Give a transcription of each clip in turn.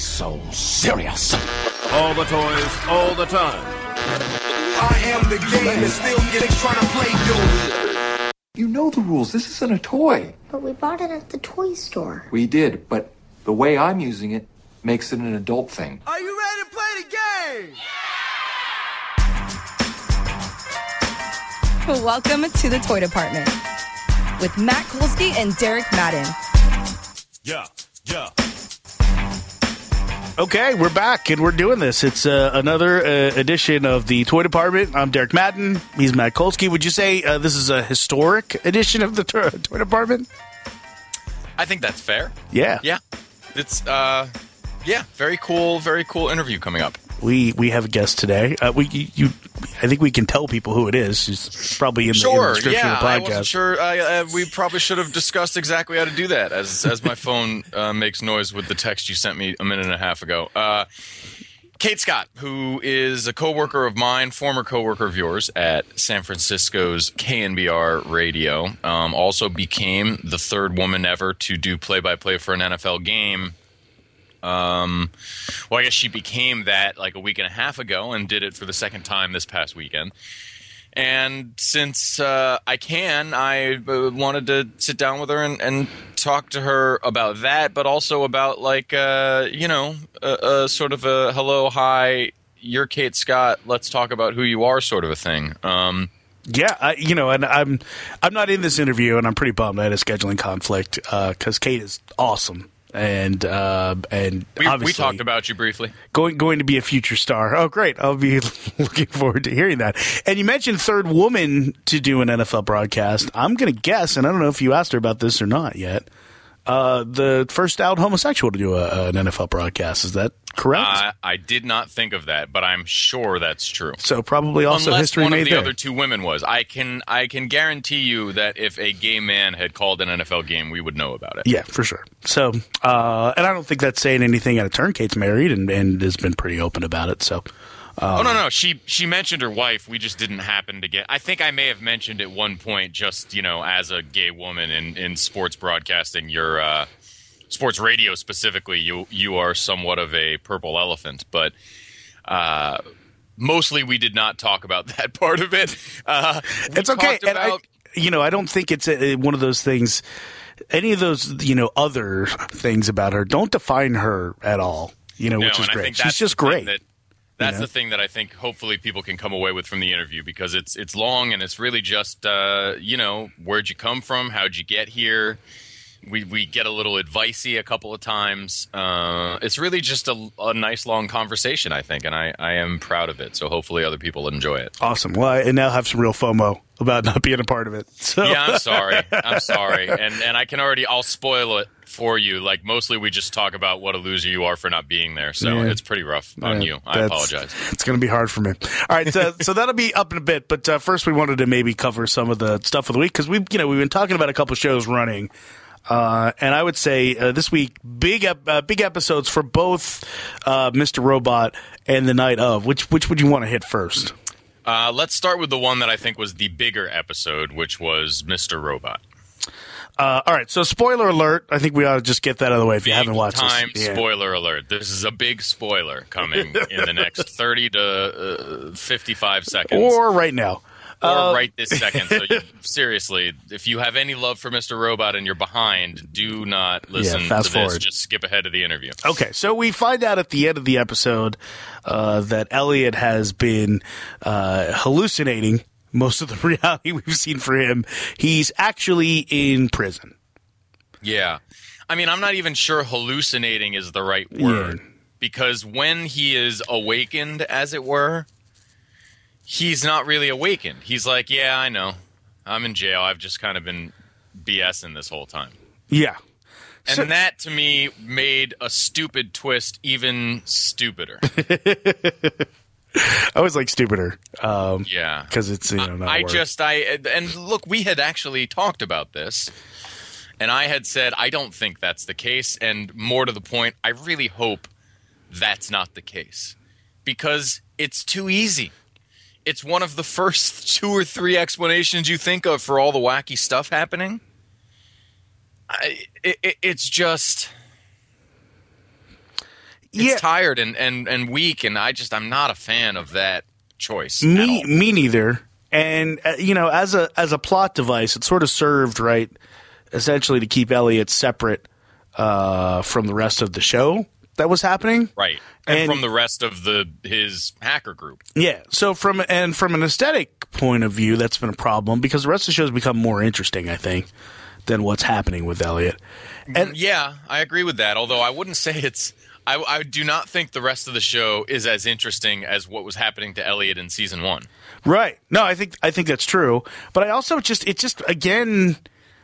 so serious. All the toys, all the time. I am the game and still getting trying to play you. You know the rules. This isn't a toy. But we bought it at the toy store. We did, but the way I'm using it makes it an adult thing. Are you ready to play the game? Welcome to the Toy Department with Matt Kolsky and Derek Madden. Yeah. Okay, we're back and we're doing this. It's another edition of the Toy Department. I'm Derek Madden. He's Matt Kolsky. Would you say this is a historic edition of the Toy Department? I think that's fair. Yeah. Yeah. It's very cool interview coming up. We have a guest today. I think we can tell people who it is. She's probably in the description of the podcast. I wasn't sure. We probably should have discussed exactly how to do that as my phone makes noise with the text you sent me a minute and a half ago. Kate Scott, who is a coworker of mine, former coworker of yours at San Francisco's KNBR radio, also became the third woman ever to do play-by-play for an NFL game. Well, I guess she became that like a week and a half ago and did it for the second time this past weekend. And since I wanted to sit down with her and talk to her about that, but also about like, sort of a hello, hi, you're Kate Scott, let's talk about who you are sort of a thing. And I'm not in this interview, and I'm pretty bummed I had a scheduling conflict because Kate is awesome. And we talked about you briefly. Going to be a future star. Oh, great. I'll be looking forward to hearing that. And you mentioned third woman to do an NFL broadcast. I'm going to guess, and I don't know if you asked her about this or not yet, the first out homosexual to do an NFL broadcast. Is that correct? I did not think of that, but I'm sure that's true. So probably also Unless history one made of the there. other two women was. I can guarantee you that if a gay man had called an NFL game, we would know about it. Yeah, for sure. So, and I don't think that's saying anything out of turn. Kate's married and has been pretty open about it. So. No. She mentioned her wife. We just didn't happen to get. I think I may have mentioned at one point, just as a gay woman in sports broadcasting, your sports radio specifically, you are somewhat of a purple elephant. But mostly, we did not talk about that part of it. It's okay. And I don't think it's one of those things. Any of those, other things about her don't define her at all. Which is great. She's just great. That's the thing that I think hopefully people can come away with from the interview, because it's long and it's really just, where'd you come from? How'd you get here? We get a little advicey a couple of times. It's really just a nice long conversation, I think, and I am proud of it. So hopefully other people enjoy it. Awesome. Well, I now have some real FOMO about not being a part of it. So. Yeah, I'm sorry. And I'll spoil it for you. Like, mostly we just talk about what a loser you are for not being there. So it's pretty rough on you. I apologize. It's going to be hard for me. All right. So that'll be up in a bit. But first we wanted to maybe cover some of the stuff of the week, because we've been talking about a couple of shows running. And I would say this week, big episodes for both Mr. Robot and The Night Of. Which would you want to hit first? Let's start with the one that I think was the bigger episode, which was Mr. Robot. All right, so spoiler alert. I think we ought to just get that out of the way if you haven't watched this. Spoiler alert. This is a big spoiler coming in the next 30 to 55 seconds. Or right now. Or right this second. So seriously, if you have any love for Mr. Robot and you're behind, do not listen to this. Forward. Just skip ahead to the interview. Okay, so we find out at the end of the episode that Elliot has been hallucinating most of the reality we've seen for him. He's actually in prison. Yeah. I mean, I'm not even sure hallucinating is the right word. Yeah. Because when he is awakened, as it were, he's not really awakened. He's like, yeah, I know. I'm in jail. I've just kind of been BSing this whole time. Yeah. And that, to me, made a stupid twist even stupider. I always like stupider. Yeah. Because it's, not and look, we had actually talked about this. And I had said, I don't think that's the case. And more to the point, I really hope that's not the case. Because it's too easy. It's one of the first 2 or 3 explanations you think of for all the wacky stuff happening. It's just... Yeah. tired and weak, and I'm not a fan of that choice. Me neither. And as a plot device, it sort of served right, essentially to keep Elliot separate from the rest of the show that was happening. Right. And from the rest of his hacker group. Yeah. So from an aesthetic point of view, that's been a problem because the rest of the show has become more interesting, I think, than what's happening with Elliot. And yeah, I agree with that. Although I wouldn't say it's. I do not think the rest of the show is as interesting as what was happening to Elliot in season 1. Right. No, I think that's true. But I also again,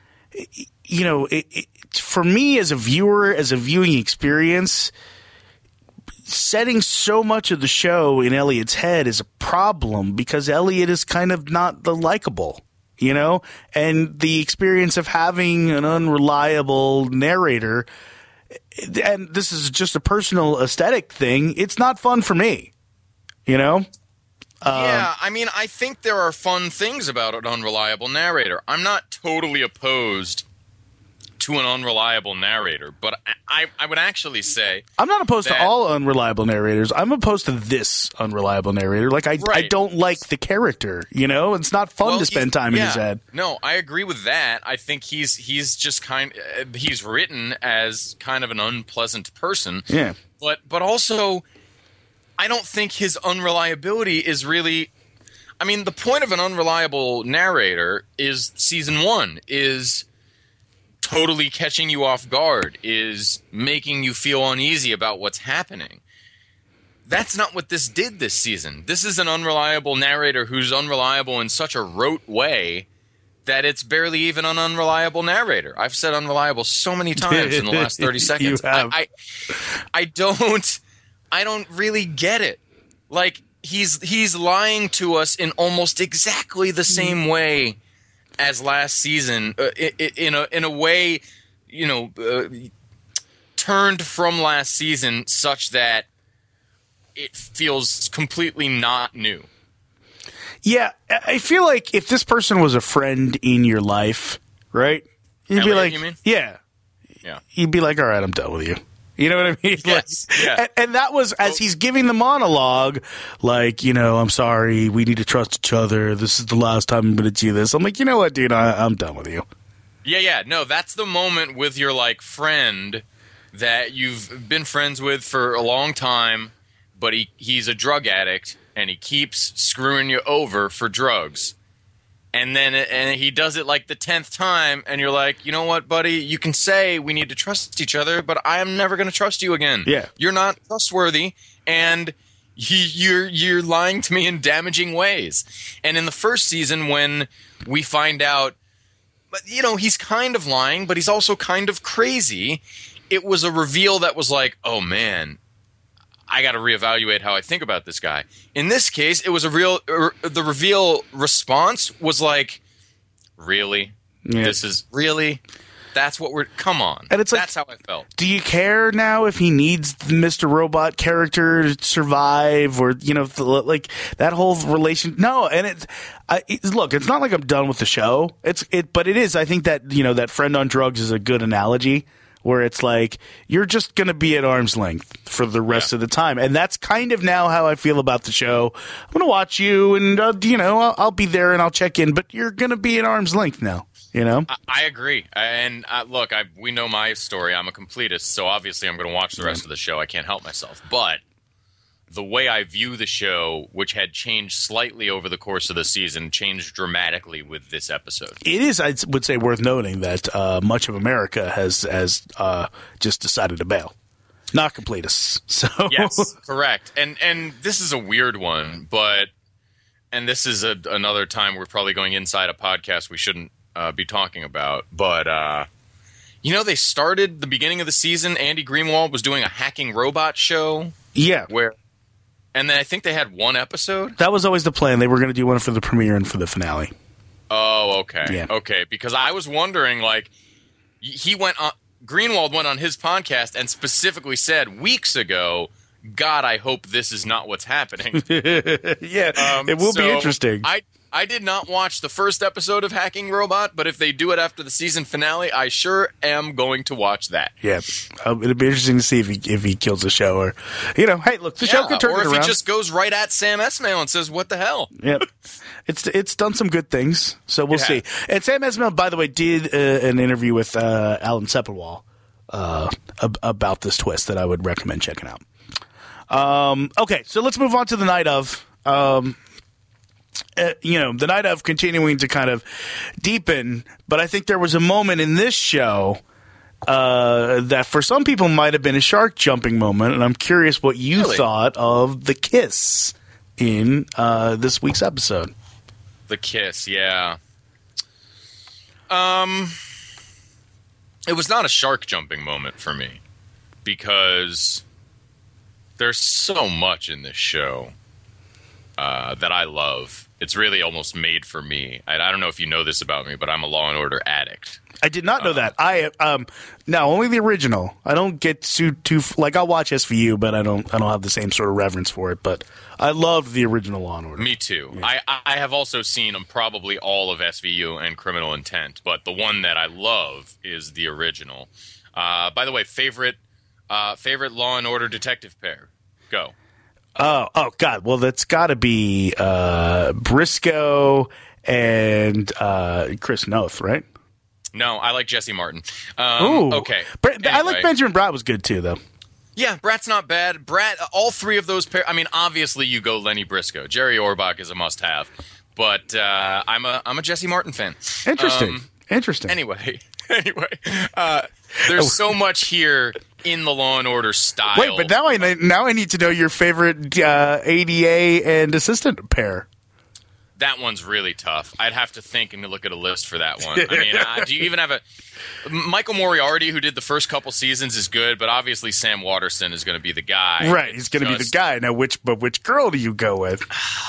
for me as a viewer, as a viewing experience, setting so much of the show in Elliot's head is a problem because Elliot is kind of not the likable, and the experience of having an unreliable narrator, and this is just a personal aesthetic thing, it's not fun for me, Yeah, I mean, I think there are fun things about an unreliable narrator. I'm not totally opposed to an unreliable narrator, but I would actually say I'm not opposed to all unreliable narrators. I'm opposed to this unreliable narrator. Like I don't like the character. It's not fun to spend time in his head. No, I agree with that. I think he's just he's written as kind of an unpleasant person. Yeah, but also, I don't think his unreliability is really. I mean, the point of an unreliable narrator is season 1 is totally catching you off guard, is making you feel uneasy about what's happening. That's not what this did this season. This is an unreliable narrator who's unreliable in such a rote way that it's barely even an unreliable narrator. I've said unreliable so many times in the last 30 seconds. You have. I don't really get it. Like he's lying to us in almost exactly the same way as last season, in a way, turned from last season such that it feels completely not new. Yeah, I feel like if this person was a friend in your life, right? You'd be like, you mean? Yeah. You'd be like, all right, I'm done with you. You know what I mean? Yes. Yeah. And that was as he's giving the monologue, like, I'm sorry, we need to trust each other. This is the last time I'm going to do this. I'm like, you know what, dude, I'm done with you. Yeah. No, that's the moment with your friend that you've been friends with for a long time, but he's a drug addict and he keeps screwing you over for drugs. And he does it the 10th time, and you're like, you know what, buddy? You can say we need to trust each other, but I am never going to trust you again. Yeah. You're not trustworthy, and you're lying to me in damaging ways. And in the first season, when we find out, but he's kind of lying, but he's also kind of crazy, it was a reveal that was like, oh, man, I got to reevaluate how I think about this guy. In this case, it was the reveal response was like, really? Yeah. This is really? That's what come on. And it's that's how I felt. Do you care now if he needs the Mr. Robot character to survive or, that whole relation? No. And look, it's not like I'm done with the show. But it is. I think that, that friend on drugs is a good analogy. Where it's like, you're just going to be at arm's length for the rest of the time. And that's kind of now how I feel about the show. I'm going to watch you and, I'll be there and I'll check in. But you're going to be at arm's length now, I agree. And look, we know my story. I'm a completist, so obviously I'm going to watch the rest of the show. I can't help myself. But the way I view the show, which had changed slightly over the course of the season, changed dramatically with this episode. It is, I would say, worth noting that much of America has just decided to bail. Not completists. So. Yes, correct. And this is a weird one, and this is another time we're probably going inside a podcast we shouldn't be talking about. But, they started the beginning of the season, Andy Greenwald was doing a hacking robot show. Yeah. And then I think they had one episode? That was always the plan. They were going to do one for the premiere and for the finale. Oh, okay. Yeah. Okay, because I was wondering, Greenwald went on his podcast and specifically said weeks ago, God, I hope this is not what's happening. Yeah, it will be interesting. I I did not watch the first episode of Hacking Robot, but if they do it after the season finale, I sure am going to watch that. Yeah, it'll be interesting to see if he kills the show, or hey, look, the show can turn or it if around. he just goes right at Sam Esmail and says, "What the hell?" Yep, it's done some good things, so we'll see. And Sam Esmail, by the way, did an interview with Alan Sepinwall about this twist that I would recommend checking out. Okay, so let's move on to the night of. The night of continuing to kind of deepen, but I think there was a moment in this show that for some people might have been a shark jumping moment, and I'm curious what you thought of the kiss in this week's episode. The kiss, yeah. It was not a shark jumping moment for me because there's so much in this show that I love. It's really almost made for me. I don't know if you know this about me, but I'm a Law and Order addict. I did not know that. I no, only the original. I don't get too like I'll watch SVU, but I don't have the same sort of reverence for it. But I loved the original Law and Order. Me too. Yeah. I have also seen probably all of SVU and Criminal Intent, but the one that I love is the original. By the way, favorite Law and Order detective pair. Go. Oh God! Well, that's got to be Briscoe and Chris Noth, right? No, I like Jesse Martin. Ooh, okay. I like Benjamin Bratt was good too, though. Yeah, Bratt's not bad. Bratt, all three of those pairs. I mean, obviously you go Lenny Briscoe. Jerry Orbach is a must-have, but I'm a Jesse Martin fan. Interesting. Interesting. Anyway, there's so much here in the Law and Order style. Wait, but now I need to know your favorite ADA and assistant pair. That one's really tough. I'd have to think and look at a list for that one. I mean, do you even have a Michael Moriarty, who did the first couple seasons, is good, but obviously Sam Waterston is going to be the guy. Right, he's going to be the guy. Now, which girl do you go with?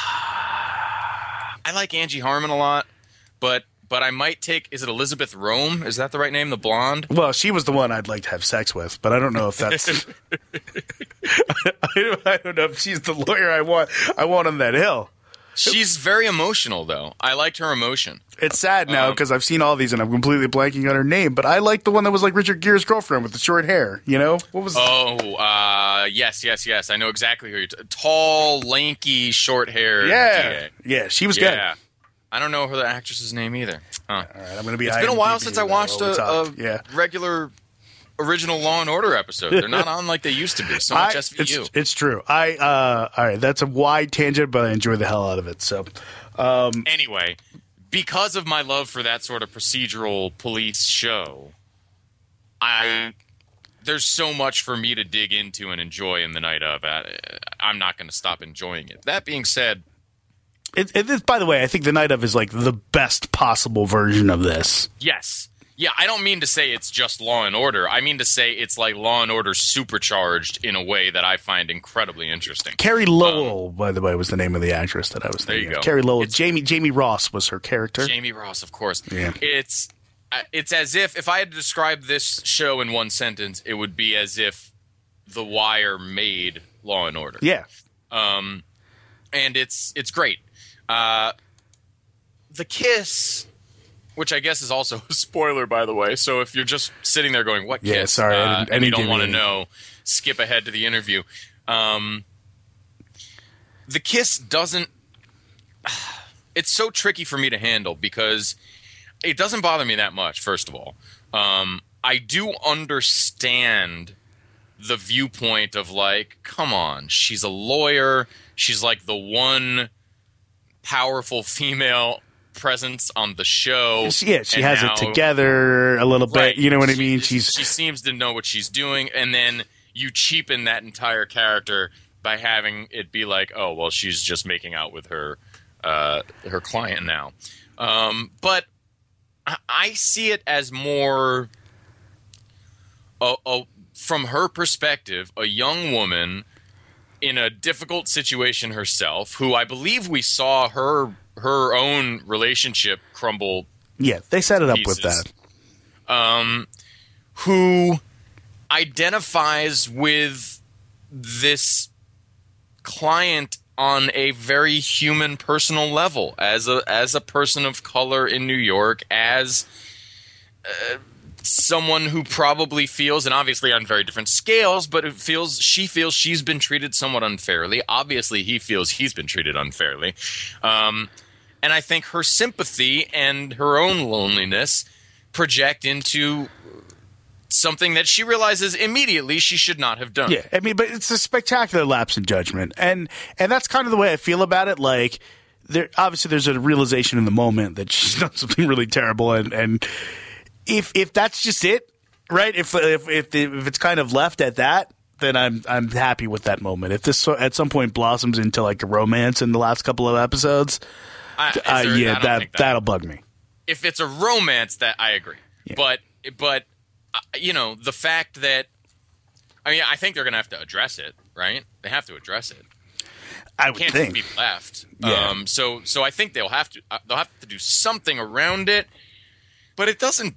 I like Angie Harmon a lot, but I might take. Is it Elizabeth Rome? Is that the right name? The blonde? Well, she was the one I'd like to have sex with, but I don't know if that's. I don't know if she's the lawyer I want on that hill. She's very emotional, though. I liked her emotion. It's sad now because I've seen all these and I'm completely blanking on her name, but I like the one that was like Richard Gere's girlfriend with the short hair. You know what was? Yes. I know exactly who you're. Tall, lanky, short hair. Yeah, she was good. I don't know her actress's name either. Huh. All right, I'm going to be. It's been a while since I watched a regular original Law and Order episode. They're not on like they used to be. So much SVU. It's true. All right, that's a wide tangent, but I enjoy the hell out of it. So, anyway, because of my love for that sort of procedural police show, there's so much for me to dig into and enjoy in the night of. I'm not going to stop enjoying it. That being said. By the way, I think the night of is like the best possible version of this. Yes. Yeah, I don't mean to say it's just Law and Order. I mean to say it's like Law and Order supercharged in a way that I find incredibly interesting. Carrie Lowell, by the way, was the name of the actress that I was thinking. There you go. Carrie Lowell. Jamie Ross was her character. Jamie Ross, of course. Yeah. It's as if I had to describe this show in one sentence, it would be as if The Wire made Law and Order. Yeah. And it's great. The kiss, which I guess is also a spoiler, by the way. So if you're just sitting there going, "What kiss?" Yeah, sorry, and you don't want to know, skip ahead to the interview. The kiss doesn't. It's so tricky for me to handle because it doesn't bother me that much. First of all, I do understand the viewpoint of like, come on, she's a lawyer. She's like the one powerful female presence on the show. Yeah, she has it together a little bit. You know what I mean? She seems to know what she's doing, and then you cheapen that entire character by having it be like, oh, well, she's just making out with her client now. But I see it as more from her perspective, a young woman in a difficult situation herself, who I believe we saw her own relationship crumble. Yeah, they set it up with that. Who identifies with this client on a very human, personal level, as a person of color in New York, as someone who probably feels, and obviously on very different scales, but she feels she's been treated somewhat unfairly. Obviously, he feels he's been treated unfairly. And I think her sympathy and her own loneliness project into something that she realizes immediately she should not have done. Yeah, I mean, but it's a spectacular lapse in judgment, and that's kind of the way I feel about it. Like, obviously there's a realization in the moment that she's done something really terrible, and if that's just it, right? If it's kind of left at that, then I'm happy with that moment. If this at some point blossoms into like a romance in the last couple of episodes, that'll bug me. If it's a romance, that I agree. Yeah. But you know, the fact that, I mean, I think they're going to have to address it, right? They have to address it. I would think. Can't just be left. Yeah. So I think they'll have to do something around it, but it doesn't.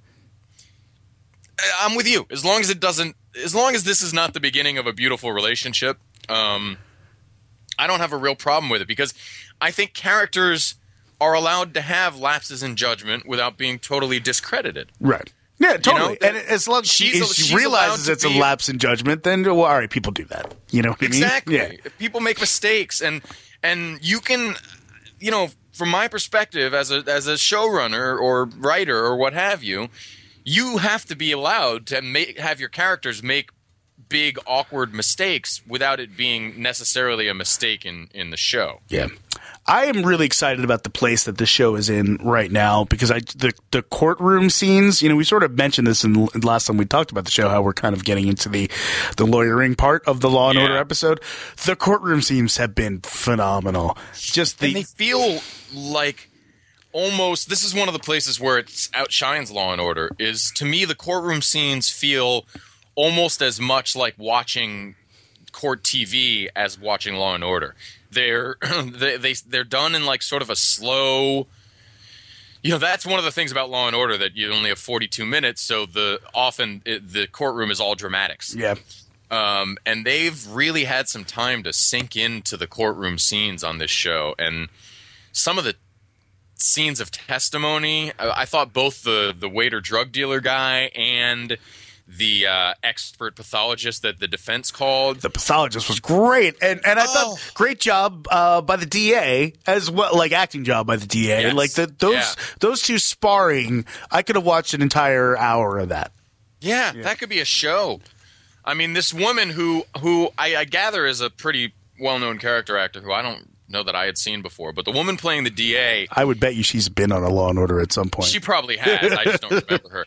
I'm with you. As long as this is not the beginning of a beautiful relationship, I don't have a real problem with it, because I think characters are allowed to have lapses in judgment without being totally discredited. Right. Yeah, totally. You know, and as long as she realizes it's a lapse in judgment, then, well, all right, people do that. You know what I mean? Exactly. Yeah. People make mistakes, and you can, you know, from my perspective as a showrunner or writer or what have you, you have to be allowed to have your characters make big, awkward mistakes without it being necessarily a mistake in the show. Yeah. I am really excited about the place that this show is in right now, because the courtroom scenes, you know, we sort of mentioned this in last time we talked about the show, how we're kind of getting into the lawyering part of the Law and Order episode. The courtroom scenes have been phenomenal. And they feel like almost, this is one of the places where it outshines Law and Order, is, to me, the courtroom scenes feel almost as much like watching court TV as watching Law and Order. They're done in like sort of a slow, you know, that's one of the things about Law and Order, that you only have 42 minutes, so the courtroom is all dramatics. Yeah. And they've really had some time to sink into the courtroom scenes on this show, and some of the scenes of testimony, I thought both the waiter drug dealer guy and the expert pathologist that the defense called. The pathologist was great, and I thought great job by the DA as well, like acting job by the DA. Yes. Like those two sparring, I could have watched an entire hour of that. Yeah, that could be a show. I mean, this woman who I gather is a pretty well-known character actor who I don't know that I had seen before, but the woman playing the DA, I would bet you she's been on a Law and Order at some point. She probably has. I just don't remember her.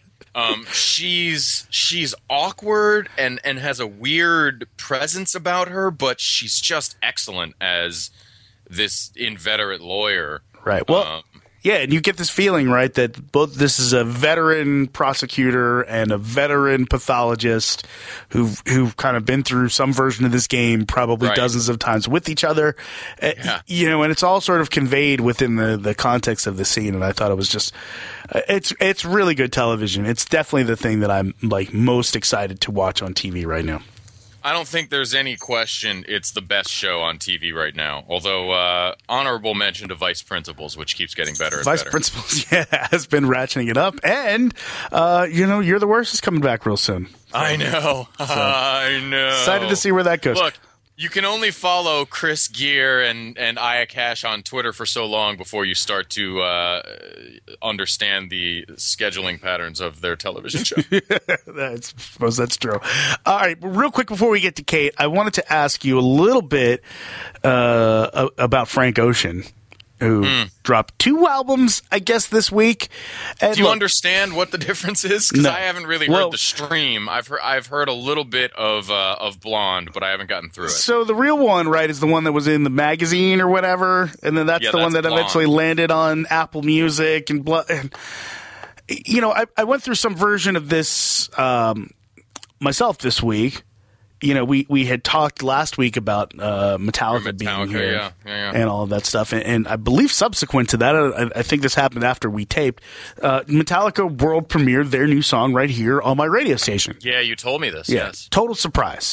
She's awkward and has a weird presence about her, but she's just excellent as this inveterate lawyer. Right. Well, yeah, and you get this feeling, right, that both this is a veteran prosecutor and a veteran pathologist who've kind of been through some version of this game probably dozens of times with each other. Yeah. You know, and it's all sort of conveyed within the context of the scene, and I thought it was just it's really good television. It's definitely the thing that I'm like most excited to watch on TV right now. I don't think there's any question it's the best show on TV right now. Although honorable mention to Vice Principals, which keeps getting better and Vice better. Principals, has been ratcheting it up. And, you know, You're the Worst is coming back real soon. I know. I know. Excited to see where that goes. Look, you can only follow Chris Gear and Aya Cash on Twitter for so long before you start to understand the scheduling patterns of their television show. I suppose that's true. All right, real quick before we get to Kate, I wanted to ask you a little bit about Frank Ocean, who dropped 2 albums, I guess, this week. And do you understand what the difference is? Because No. I haven't really heard the stream. I've heard a little bit of Blonde, but I haven't gotten through it. So the real one, right, is the one that was in the magazine or whatever, and then that's the one that Blonde. eventually landed on Apple Music and you know, I went through some version of this myself this week. You know, we had talked last week about Metallica being here and all of that stuff. And I believe subsequent to that, I think this happened after we taped, Metallica world premiered their new song right here on my radio station. Yeah, you told me this, Yeah, yes. total surprise.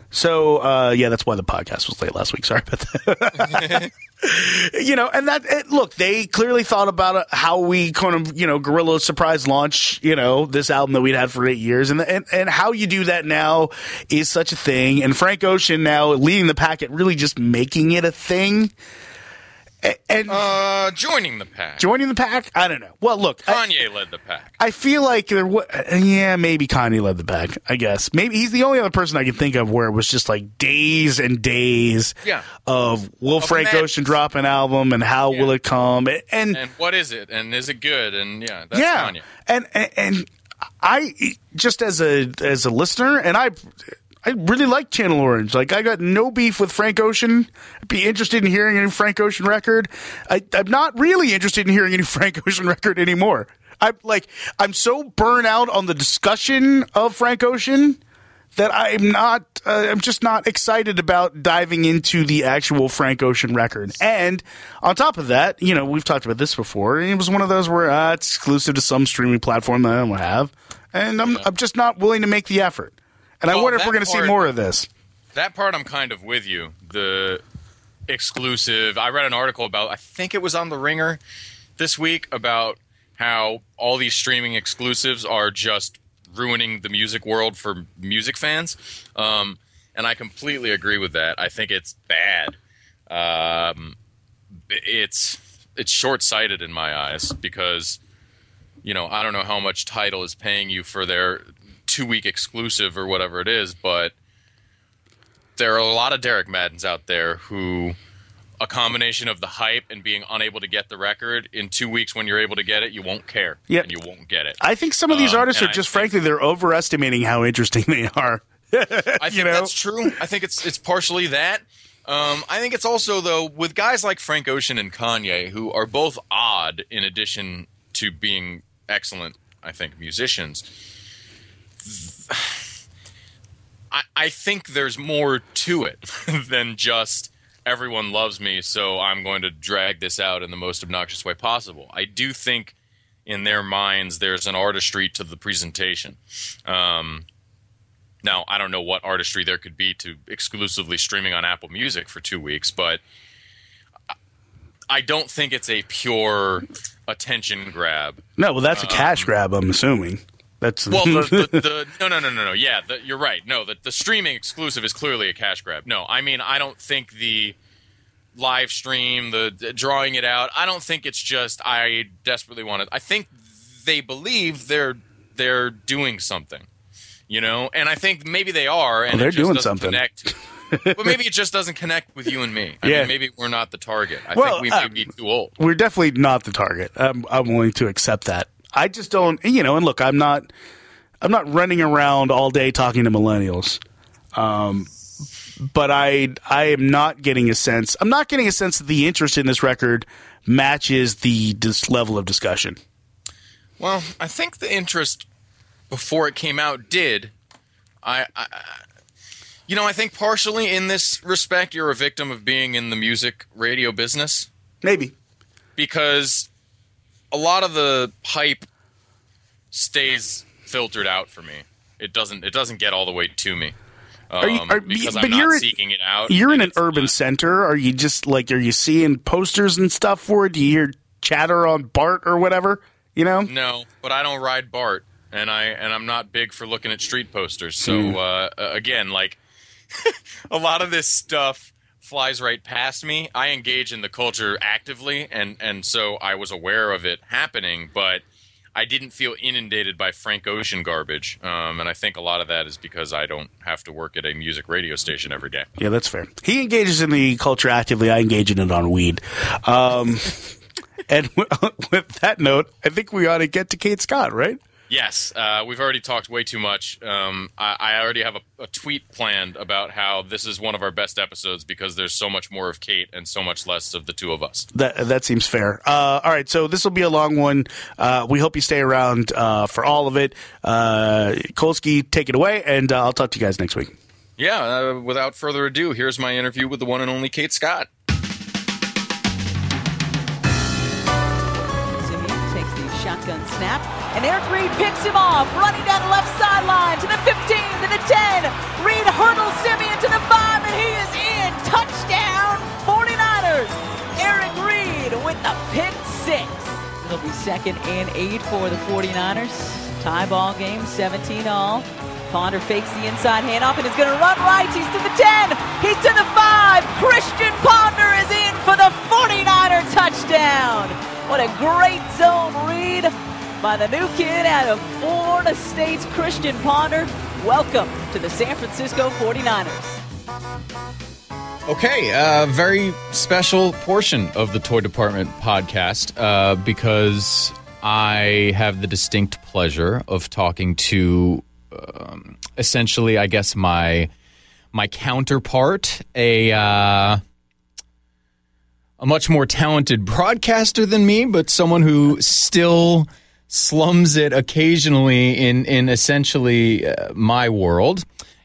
So, yeah, that's why the podcast was late last week. Sorry about that. And look, they clearly thought about how we kind of, guerrilla surprise launch, this album that we'd had for 8 years. And how you do that now is such a thing. And Frank Ocean now leading the pack at really just making it a thing. And joining the pack. Joining the pack? I don't know. Well, look. Kanye led the pack. I feel like maybe Kanye led the pack, I guess. Maybe he's the only other person I can think of where it was just like days and days of will Frank Ocean drop an album and how will it come? And what is it? And is it good? And that's Kanye. And I just as a listener, and I really like Channel Orange. Like, I got no beef with Frank Ocean. I'd be interested in hearing a new Frank Ocean record. I'm not really interested in hearing a new Frank Ocean record anymore. I'm so burnt out on the discussion of Frank Ocean that I'm just not excited about diving into the actual Frank Ocean record. And on top of that, we've talked about this before. It was one of those where it's exclusive to some streaming platform that I don't have. And I'm just not willing to make the effort. And I wonder if we're going to see more of this. That part I'm kind of with you. The exclusive. I read an article about, I think it was on The Ringer this week, about how all these streaming exclusives are just ruining the music world for music fans. And I completely agree with that. I think it's bad. It's short-sighted in my eyes because, I don't know how much Tidal is paying you for their 2-week exclusive or whatever it is, but there are a lot of Derek Maddens out there who a combination of the hype and being unable to get the record in 2 weeks when you're able to get it, you won't care and you won't get it. I think some of these artists are just frankly they're overestimating how interesting they are. I think that's true. I think it's partially that. I think it's also though with guys like Frank Ocean and Kanye who are both odd in addition to being excellent, I think, musicians. I think there's more to it than just everyone loves me, so I'm going to drag this out in the most obnoxious way possible. I do think in their minds there's an artistry to the presentation. Now, I don't know what artistry there could be to exclusively streaming on Apple Music for 2 weeks, but I don't think it's a pure attention grab. No, well, that's a cash grab, I'm assuming. That's well, no. Yeah, you're right. No, the streaming exclusive is clearly a cash grab. No, I mean, I don't think the live stream, the drawing it out, I don't think it's just I desperately want it. I think they believe they're doing something, and I think maybe they are, and they're it just doing doesn't something. Connect. But maybe it just doesn't connect with you and me. I mean, maybe we're not the target. I think we may be too old. We're definitely not the target. I'm willing to accept that. I just don't, and look, I'm not running around all day talking to millennials. But I am not getting a sense. I'm not getting a sense that the interest in this record matches this level of discussion. Well, I think the interest before it came out did. I think partially in this respect, you're a victim of being in the music radio business. Maybe. Because a lot of the hype stays filtered out for me. It doesn't get all the way to me. Because I'm not seeking it out. You're in an urban center. Are you just are you seeing posters and stuff for it? Do you hear chatter on BART or whatever? No, but I don't ride BART, and I'm not big for looking at street posters. So again, a lot of this stuff flies right past me. I engage in the culture actively, and so I was aware of it happening, but I didn't feel inundated by Frank Ocean garbage. And I think a lot of that is because I don't have to work at a music radio station every day. Yeah, that's fair. He engages in the culture actively. I engage in it on weed. And with that note, I think we ought to get to Kate Scott, right? Yes, we've already talked way too much. I already have a tweet planned about how this is one of our best episodes because there's so much more of Kate and so much less of the two of us. That seems fair. All right, so this will be a long one. We hope you stay around for all of it. Kolsky, take it away, and I'll talk to you guys next week. Yeah, without further ado, here's my interview with the one and only Kate Scott. Shotgun snap, and Eric Reed picks him off, running down the left sideline to the 15, to the 10. Reed hurdles Simeon to 2nd and 8 for the 49ers. Tie ball game, 17-all. Ponder fakes the inside handoff and is going to run right. He's to the 10. He's to the 5. Christian Ponder is in for the 49er touchdown. What a great zone read by the new kid out of Florida State's Christian Ponder. Welcome to the San Francisco 49ers. Okay, very special portion of the Toy Department podcast because I have the distinct pleasure of talking to essentially, I guess, my counterpart, a much more talented broadcaster than me, but someone who still slums it occasionally in essentially my world.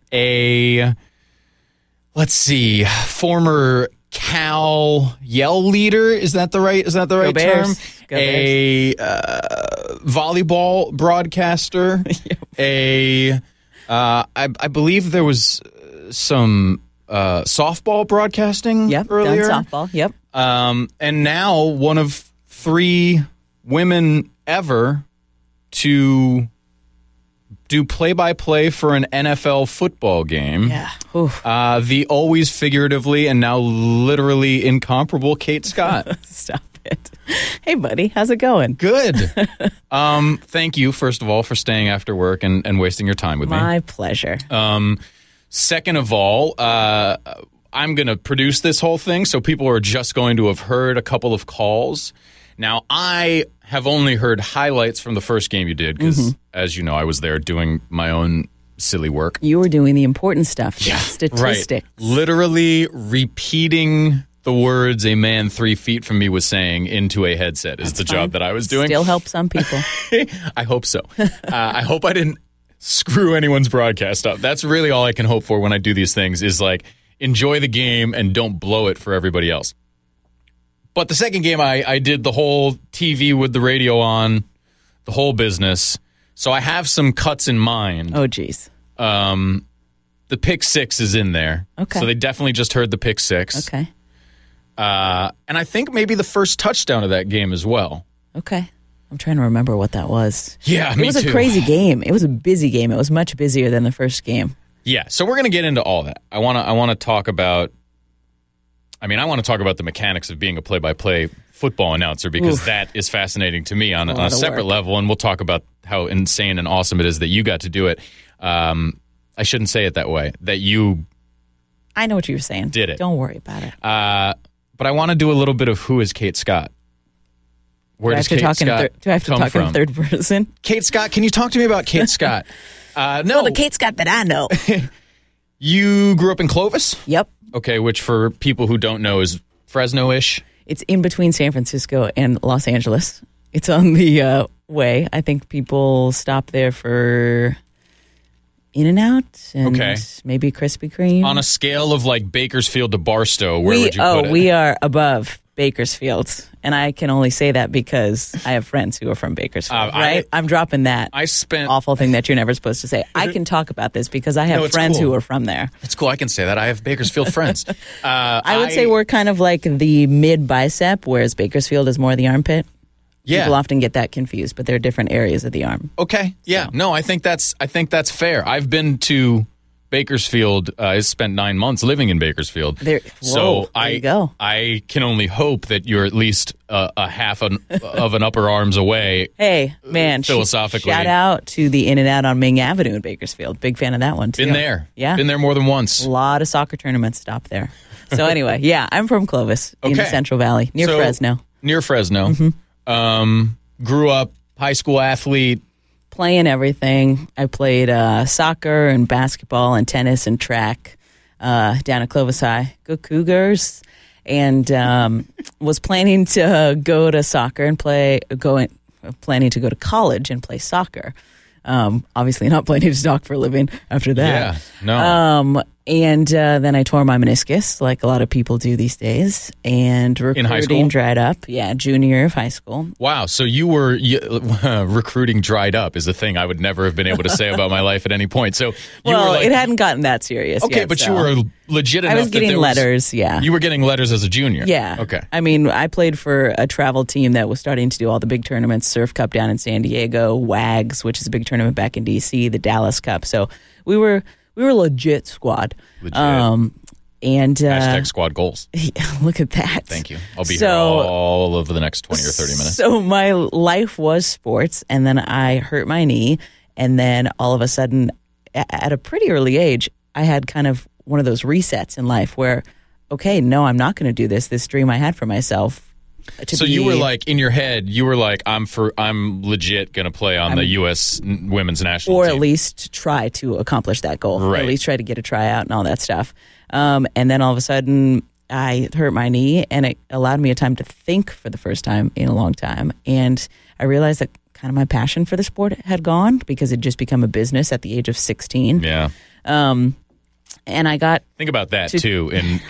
Let's see, former Cal Yell leader, is that the right term? A volleyball broadcaster. Yep. I believe there was some softball broadcasting earlier. Done softball. Yep. And now one of 3 women ever to do play-by-play for an NFL football game. Yeah. Oof. The always figuratively and now literally incomparable Kate Scott. Stop it. Hey, buddy. How's it going? Good. Thank you, first of all, for staying after work and wasting your time with me. My pleasure. Second of all, I'm going to produce this whole thing, so people are just going to have heard a couple of calls. Now, I have only heard highlights from the first game you did because, as you know, I was there doing my own silly work. You were doing the important stuff. Yeah, statistics. Right. Literally repeating the words a man 3 feet from me was saying into a headset is the job that I was doing. Still helps some people. I hope so. I hope I didn't screw anyone's broadcast up. That's really all I can hope for when I do these things is like enjoy the game and don't blow it for everybody else. But the second game, I did the whole TV with the radio on, the whole business. So I have some cuts in mind. Oh, geez. The pick 6 is in there. Okay. So they definitely just heard the pick 6. Okay. And I think maybe the first touchdown of that game as well. Okay. I'm trying to remember what that was. Yeah, me too. It was a crazy game. It was a busy game. It was much busier than the first game. Yeah, so we're going to get into all that. I want to talk about the mechanics of being a play-by-play football announcer because that is fascinating to me on a separate level, and we'll talk about how insane and awesome it is that you got to do it. I shouldn't say it that way, that you I know what you were saying. Did it. Don't worry about it. But I want to do a little bit of who is Kate Scott? Where does Kate Scott do I have to come talk from? in third person? Kate Scott, can you talk to me about Kate Scott? No. Well, the Kate Scott that I know. You grew up in Clovis? Yep. Okay, which for people who don't know is Fresno-ish. It's in between San Francisco and Los Angeles. It's on the way. I think people stop there for In-N-Out and maybe Krispy Kreme. On a scale of like Bakersfield to Barstow, where would you put it? We are above Bakersfield. And I can only say that because I have friends who are from Bakersfield, right? I'm dropping that awful thing that you're never supposed to say. I can talk about this because I have friends who are from there. It's cool. I can say that. I have Bakersfield friends. I would say we're kind of like the mid-bicep, whereas Bakersfield is more the armpit. Yeah. People often get that confused, but they're different areas of the arm. Okay. Yeah. So. No, I think that's fair. I've been to Bakersfield. I spent 9 months living in Bakersfield. There you go. I can only hope that you're at least a half of an upper arms away. Hey, man. Philosophically. Shout out to the In-N-Out on Ming Avenue in Bakersfield. Big fan of that one, too. Been there. Yeah. Been there more than once. A lot of soccer tournaments stop there. So anyway, yeah, I'm from Clovis in the Central Valley, near Fresno. Near Fresno. Mm-hmm. Grew up, high school athlete. Playing everything. I played soccer and basketball and tennis and track down at Clovis High. Go Cougars. And was planning to go to soccer and planning to go to college and play soccer. Obviously not planning to talk for a living after that. Yeah, no. And then I tore my meniscus, like a lot of people do these days. And high school? recruiting dried up. Yeah, junior year of high school. Wow. So recruiting dried up is the thing I would never have been able to say about my life at any point. So it hadn't gotten that serious okay, yet. but so. you were legit enough. I was getting letters, yeah. You were getting letters as a junior? Yeah. Okay. I mean, I played for a travel team that was starting to do all the big tournaments, Surf Cup down in San Diego, WAGS, which is a big tournament back in D.C., the Dallas Cup. So we were a legit squad. Legit. And Hashtag squad goals. Look at that. Thank you. I'll be here all over the next 20 or 30 minutes. So my life was sports, and then I hurt my knee, and then all of a sudden, at a pretty early age, I had kind of one of those resets in life where, okay, no, I'm not going to do this. This dream I had for myself. You were like, in your head, you were like, I'm legit going to play on the U.S. women's national team. Or at least try to accomplish that goal. Right. Or at least try to get a tryout and all that stuff. And then all of a sudden, I hurt my knee, and it allowed me a time to think for the first time in a long time. And I realized that kind of my passion for the sport had gone because it just become a business at the age of 16. Yeah. And I got... Think about that, too,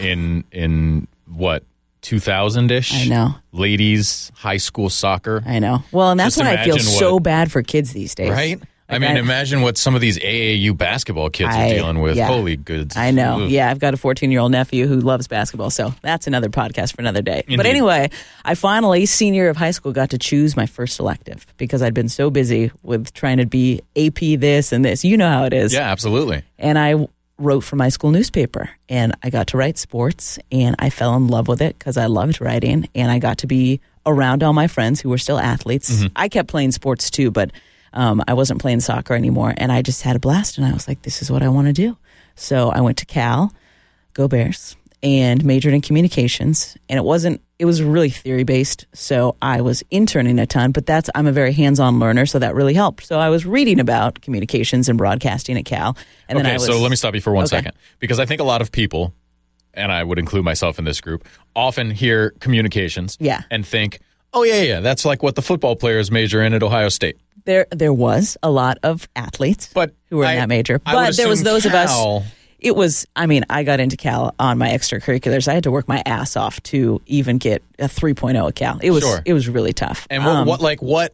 in what, 2000-ish? I know. Ladies, high school soccer. I know. Well, and that's Just why I feel imagine so bad for kids these days. Right? I mean, imagine what some of these AAU basketball kids are dealing with. Yeah. Holy goods. I know. Ugh. Yeah, I've got a 14-year-old nephew who loves basketball, so that's another podcast for another day. Indeed. But anyway, I finally, senior year of high school, got to choose my first elective because I'd been so busy with trying to be AP this and this. You know how it is. Yeah, absolutely. And I wrote for my school newspaper, and I got to write sports, and I fell in love with it because I loved writing, and I got to be around all my friends who were still athletes. Mm-hmm. I kept playing sports too, but I wasn't playing soccer anymore, and I just had a blast, and I was like, this is what I want to do. So I went to Cal, go Bears, and majored in communications, and it was really theory-based, so I was interning a ton, but I'm a very hands-on learner, so that really helped. So I was reading about communications and broadcasting at Cal. And then so let me stop you for one second, because I think a lot of people, and I would include myself in this group, often hear communications and think, oh, yeah, that's like what the football players major in at Ohio State. There was a lot of athletes who were in that major, but there was those of us. It was, I got into Cal on my extracurriculars. I had to work my ass off to even get a 3.0 at Cal. It was really tough. And what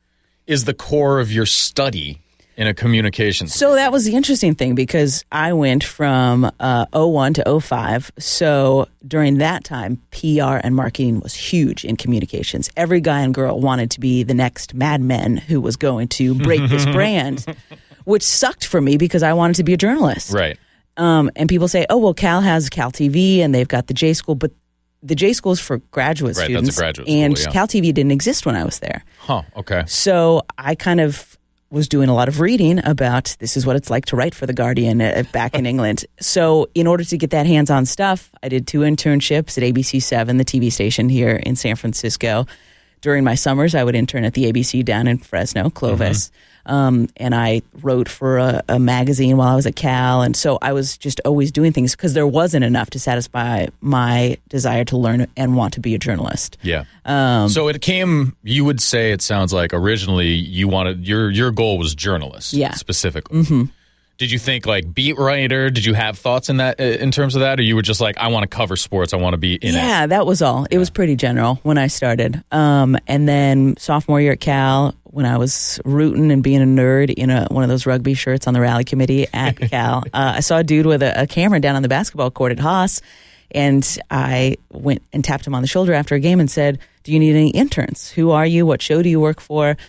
is the core of your study in a communications? So that was the interesting thing because I went from 01 to 05. So during that time, PR and marketing was huge in communications. Every guy and girl wanted to be the next Mad Men who was going to break this brand, which sucked for me because I wanted to be a journalist. Right. And people say, oh, well, Cal has Cal TV and they've got the J School, but the J School is for graduate students. That's a graduate school, and Cal TV didn't exist when I was there. Huh, okay. So I kind of was doing a lot of reading about this is what it's like to write for The Guardian back in England. So in order to get that hands-on stuff, I did 2 internships at ABC7, the TV station here in San Francisco. During my summers, I would intern at the ABC down in Fresno, Clovis. And I wrote for a magazine while I was at Cal. And so I was just always doing things because there wasn't enough to satisfy my desire to learn and want to be a journalist. Yeah. So it came, you would say, it sounds like originally you wanted, your goal was journalist specifically. Mm-hmm. Did you think like beat writer? Did you have thoughts in that in terms of that? Or you were just like, I want to cover sports. I want to be in it. Yeah, that was all. It was pretty general when I started. And then sophomore year at Cal, when I was rooting and being a nerd in one of those rugby shirts on the rally committee at Cal, I saw a dude with a camera down on the basketball court at Haas. And I went and tapped him on the shoulder after a game and said, do you need any interns? Who are you? What show do you work for?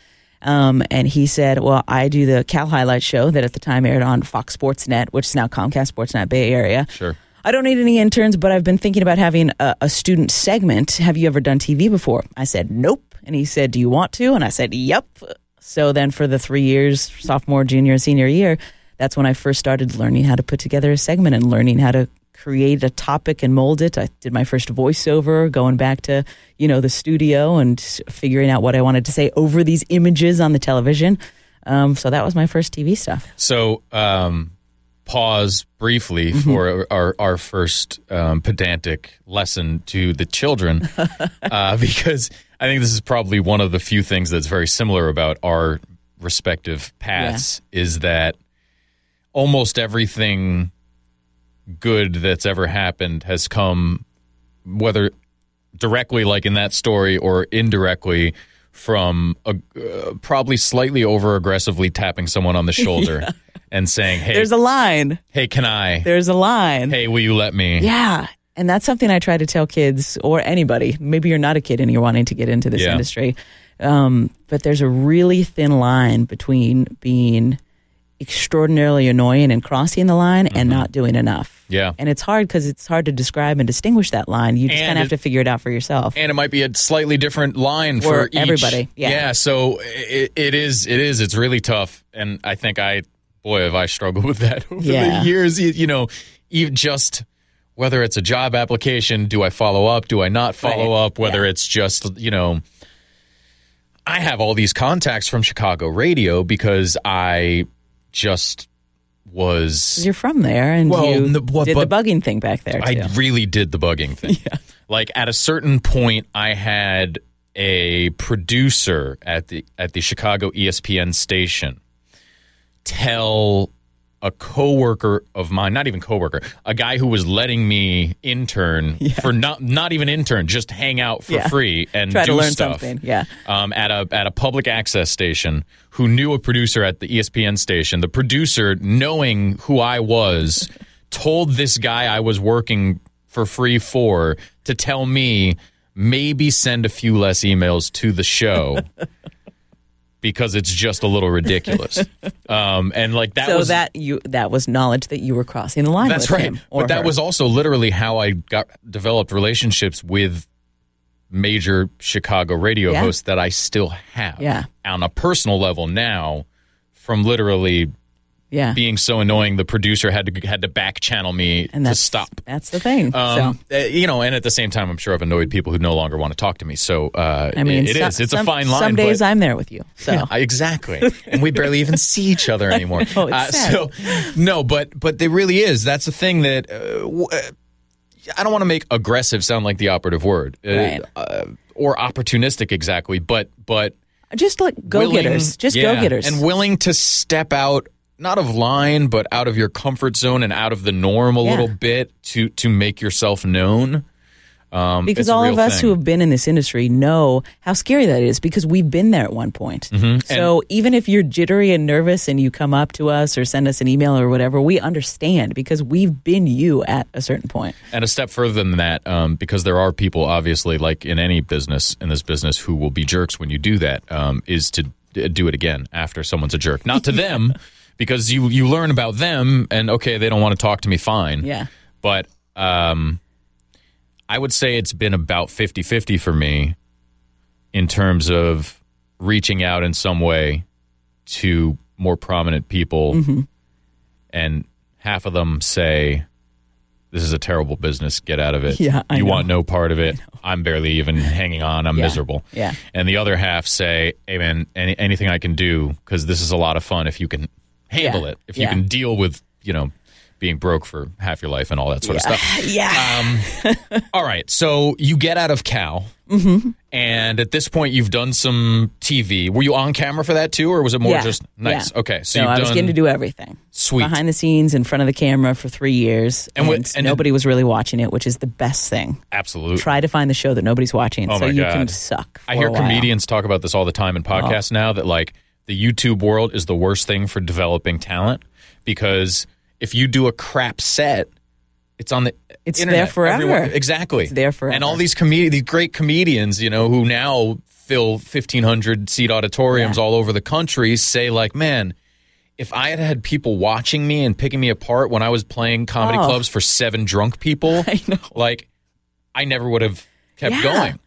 And he said, well, I do the Cal Highlights show that at the time aired on Fox Sports Net, which is now Comcast Sports Net Bay Area. Sure. I don't need any interns, but I've been thinking about having a student segment. Have you ever done TV before? I said, nope. And he said, do you want to? And I said, yep. So then for the 3 years, sophomore, junior, and senior year, that's when I first started learning how to put together a segment and learning how to create a topic and mold it. I did my first voiceover, going back to, the studio and figuring out what I wanted to say over these images on the television. So that was my first TV stuff. So pause briefly for our first pedantic lesson to the children, because I think this is probably one of the few things that's very similar about our respective paths is that almost everything good that's ever happened has come, whether directly like in that story or indirectly, from probably slightly over-aggressively tapping someone on the shoulder and saying, hey, there's a line. Hey, can I? There's a line. Hey, will you let me? Yeah. And that's something I try to tell kids or anybody. Maybe you're not a kid and you're wanting to get into this industry. But there's a really thin line between being extraordinarily annoying and crossing the line and not doing enough. Yeah. And it's hard because it's hard to describe and distinguish that line. You just kind of have to figure it out for yourself. And it might be a slightly different line for each. Everybody. Yeah. So it is. It's really tough. And I think have I struggled with that over the years. Even just whether it's a job application, do I follow up? Do I not follow up? Whether it's just, I have all these contacts from Chicago radio because I just was... You're from there, and you did the bugging thing back there, too. I really did the bugging thing. Yeah. Like, at a certain point, I had a producer at the Chicago ESPN station tell a coworker of mine, not even coworker, a guy who was letting me intern for not even intern, just hang out for free and try do to learn stuff. Something. Yeah. At a public access station, who knew a producer at the ESPN station. The producer, knowing who I was, told this guy I was working for free for to tell me maybe send a few less emails to the show. Because it's just a little ridiculous, and like that. So that was knowledge that you were crossing the line. That's with right. him or but that her. was also literally how I developed relationships with major Chicago radio hosts that I still have. Yeah. On a personal level now, from literally being so annoying, the producer had to back channel me to stop. That's the thing. And at the same time, I'm sure I've annoyed people who no longer want to talk to me. So it's a fine line. Some days I'm there with you. So exactly, and we barely even see each other anymore. But there really is. That's the thing that I don't want to make aggressive sound like the operative word, right. Or opportunistic exactly, but just like go-getters, go-getters, and willing to step out. Not of line, but out of your comfort zone and out of the norm a little bit to make yourself known. Because all of us who have been in this industry know how scary that is because we've been there at one point. Mm-hmm. So even if you're jittery and nervous and you come up to us or send us an email or whatever, we understand because we've been you at a certain point. And a step further than that, because there are people, obviously, like in any business, in this business, who will be jerks when you do that, is to do it again after someone's a jerk. Not to them. Because you learn about them, and okay, they don't want to talk to me, fine. Yeah. But I would say it's been about 50-50 for me in terms of reaching out in some way to more prominent people, and half of them say, this is a terrible business, get out of it. Yeah, you want no part of it. I'm barely even hanging on. I'm miserable. Yeah. And the other half say, hey, man, anything I can do, because this is a lot of fun if you can handle it, if you can deal with, being broke for half your life and all that sort of stuff. Yeah. All right. So you get out of Cal, and at this point you've done some TV. Were you on camera for that too, or was it more just nice? Yeah. Okay. So I was getting to do everything. Sweet. Behind the scenes, in front of the camera for 3 years, and nobody was really watching it, which is the best thing. Absolutely. Try to find the show that nobody's watching, so you can suck. I hear comedians talk about this all the time in podcasts now, that like the YouTube world is the worst thing for developing talent, because if you do a crap set, it's on the internet. There forever. Everywhere. Exactly. It's there forever. And all these great comedians, who now fill 1,500 seat auditoriums all over the country, say like, man, if I had had people watching me and picking me apart when I was playing comedy clubs for 7 drunk people, like I never would have kept going.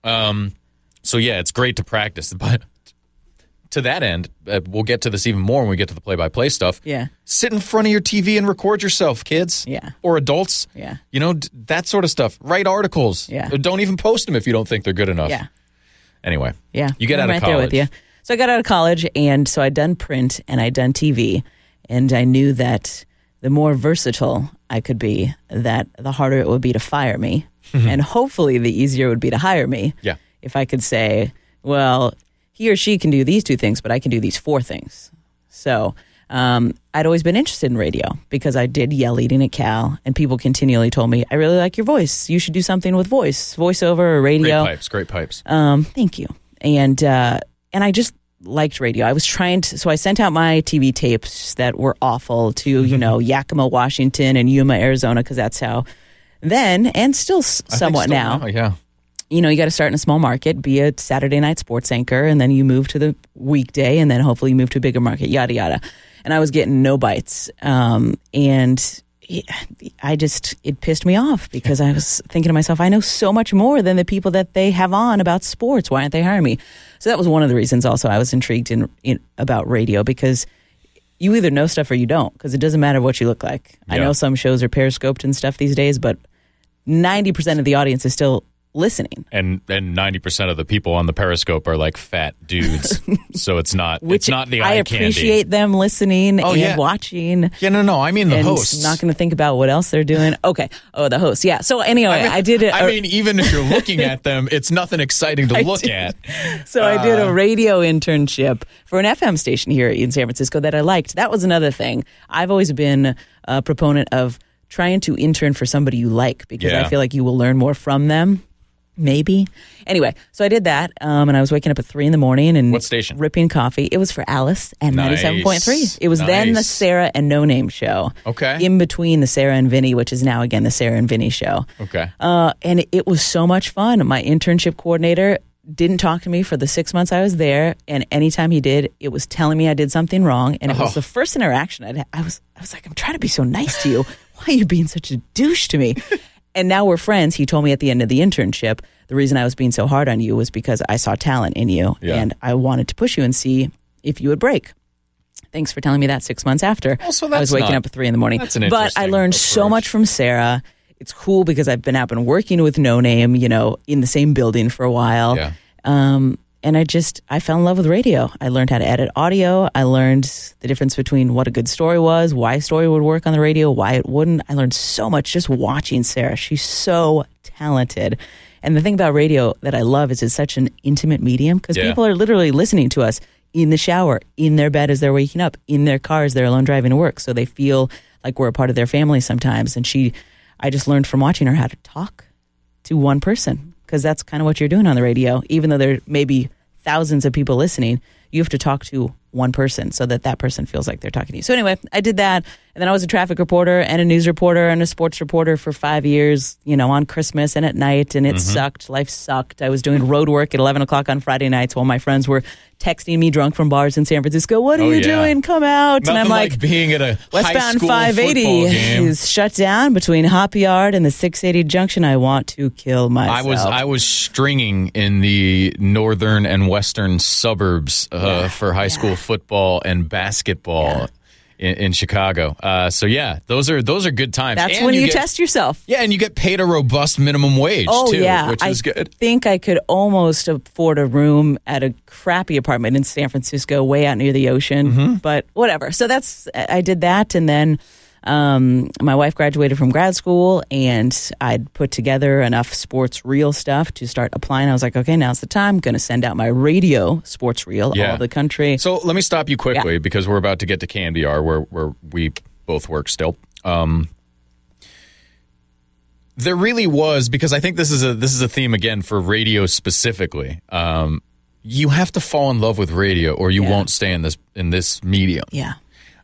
So yeah, it's great to practice, but to that end, we'll get to this even more when we get to the play-by-play stuff. Yeah. Sit in front of your TV and record yourself, kids. Yeah. Or adults. Yeah. That sort of stuff. Write articles. Yeah. Don't even post them if you don't think they're good enough. Yeah. Anyway. Yeah. You get out of college. There with you. So I got out of college, and so I'd done print and I'd done TV, and I knew that the more versatile I could be, that the harder it would be to fire me, and hopefully the easier it would be to hire me. Yeah. If I could say, well, he or she can do these 2 things, but I can do these 4 things. So I'd always been interested in radio because I did Yell Eating at Cal, and people continually told me, I really like your voice. You should do something with voiceover or radio. Great pipes. Thank you. And I just liked radio. I was so I sent out my TV tapes that were awful to, Yakima, Washington and Yuma, Arizona, because that's how then, and still somewhat now. Yeah. You got to start in a small market, be a Saturday night sports anchor, and then you move to the weekday, and then hopefully you move to a bigger market, yada, yada. And I was getting no bites. And it pissed me off because I was thinking to myself, I know so much more than the people that they have on about sports. Why aren't they hiring me? So that was one of the reasons also I was intrigued about radio, because you either know stuff or you don't, because it doesn't matter what you look like. Yeah. I know some shows are periscoped and stuff these days, but 90% of the audience is still listening. And 90% of the people on the Periscope are like fat dudes. So it's not the eye candy. I appreciate them listening and watching. Yeah, no. I mean the hosts. Not going to think about what else they're doing. Okay. Oh, the hosts. Yeah. So anyway, I did it. I mean, even if you're looking at them, it's nothing exciting to look at. So I did a radio internship for an FM station here in San Francisco that I liked. That was another thing. I've always been a proponent of trying to intern for somebody you like, because I feel like you will learn more from them. Maybe. Anyway, so I did that, and I was waking up at 3 a.m. and what station? Ripping coffee. It was for Alice and 97.3. It was then the Sarah and No Name show. Okay. In between the Sarah and Vinny, which is now again the Sarah and Vinny show. Okay. And it was so much fun. My internship coordinator didn't talk to me for the 6 months I was there, and anytime he did, it was telling me I did something wrong, and it was the first interaction I was like, I'm trying to be so nice to you. Why are you being such a douche to me? And now we're friends. He told me at the end of the internship, the reason I was being so hard on you was because I saw talent in you, and I wanted to push you and see if you would break. Thanks for telling me that 6 months after. Also, I was waking up at 3 a.m. But I learned so much from Sarah. It's cool because I've been working with No Name, in the same building for a while. Yeah. And I fell in love with radio. I learned how to edit audio. I learned the difference between what a good story was, why a story would work on the radio, why it wouldn't. I learned so much just watching Sarah. She's so talented. And the thing about radio that I love is it's such an intimate medium, because people are literally listening to us in the shower, in their bed as they're waking up, in their cars, they're alone driving to work. So they feel like we're a part of their family sometimes. And I just learned from watching her how to talk to one person, because that's kind of what you're doing on the radio. Even though there may be thousands of people listening, you have to talk to one person so that person feels like they're talking to you. So anyway, I did that. And then I was a traffic reporter and a news reporter and a sports reporter for 5 years, on Christmas and at night. And it sucked. Life sucked. I was doing road work at 11 o'clock on Friday nights while my friends were texting me drunk from bars in San Francisco. What are you doing? Come out. Nothing and I'm like being at a westbound high school 580 game is shut down between Hoppy Yard and the 680 junction. I want to kill myself. I was stringing in the northern and western suburbs for high school football and basketball in Chicago. Those are good times. That's when you test yourself. Yeah, and you get paid a robust minimum wage too, which is good. I think I could almost afford a room at a crappy apartment in San Francisco, way out near the ocean, but whatever. So I did that, and then my wife graduated from grad school, and I'd put together enough sports reel stuff to start applying. I was like, okay, now's the time. I'm going to send out my radio sports reel all over the country. So let me stop you quickly because we're about to get to KNBR, where we both work still. There really was, because I think this is a theme again for radio specifically. You have to fall in love with radio, or you won't stay in this medium. Yeah.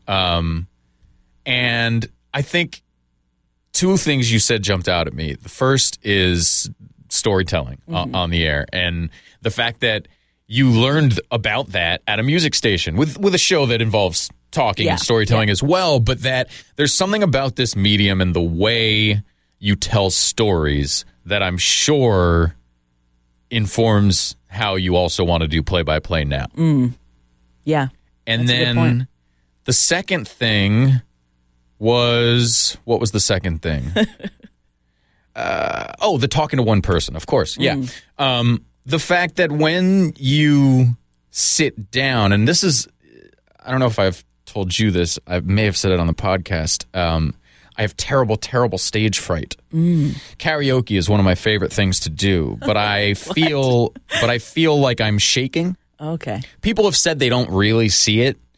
And I think two things you said jumped out at me. The first is storytelling on the air, and the fact that you learned about that at a music station with a show that involves talking and storytelling as well, but that there's something about this medium and the way you tell stories that I'm sure informs how you also want to do play-by-play now. Yeah. And then the second thing was, what was the second thing? The talking to one person, of course. Yeah. The fact that when you sit down, and this is, I don't know if I've told you this, I may have said it on the podcast. I have terrible, terrible stage fright. Karaoke is one of my favorite things to do, but I feel like I'm shaking. Okay. People have said they don't really see it,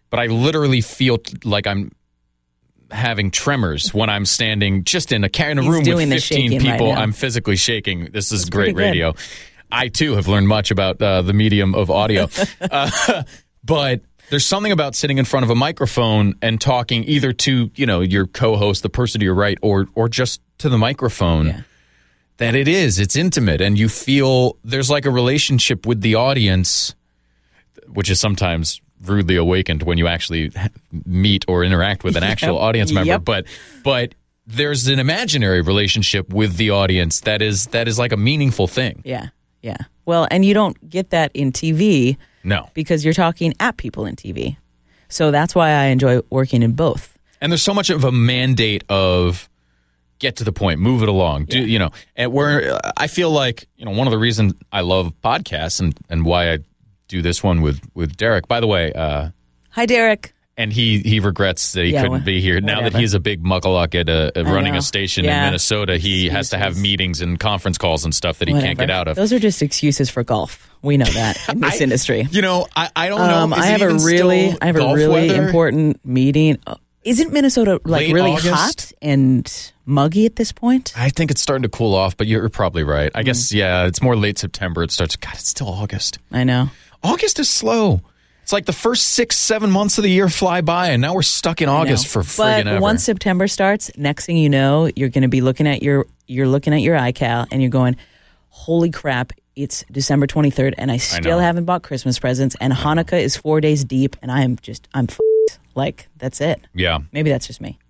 but I literally feel like I'm having tremors when I'm standing just in a room with 15 people. I'm physically shaking. This is great radio. I, too, have learned much about the medium of audio. But there's something about sitting in front of a microphone and talking either to, your co-host, the person to your right, or just to the microphone, that it's intimate. And you feel there's like a relationship with the audience, which is sometimes rudely awakened when you actually meet or interact with an actual audience member. But there's an imaginary relationship with the audience that is like a meaningful thing. Yeah. Well, and you don't get that in TV. No. Because you're talking at people in TV. So that's why I enjoy working in both. And there's so much of a mandate of get to the point, move it along. And where I feel like, one of the reasons I love podcasts and why I do this one with Derek. By the way, hi, Derek. And he regrets that he couldn't be here. Now that he's a big muckaluk at running a station in Minnesota, he has to have meetings and conference calls and stuff that he can't get out of. Those are just excuses for golf. We know that in this industry. I don't know. I have a really important meeting. Isn't Minnesota late really August? hot and muggy at this point? I think it's starting to cool off, but you're probably right. I guess, it's more late September. It starts. God, it's still August. I know. August is slow. It's like the first 6-7 months of the year fly by, and now we're stuck in August for friggin' ever. But once September starts, next thing you know, you're going to be looking at your iCal, and you're going, holy crap, it's December 23rd, and I still haven't bought Christmas presents, and Hanukkah is 4 days deep, and I'm f***ed. Like, that's it. Yeah. Maybe that's just me.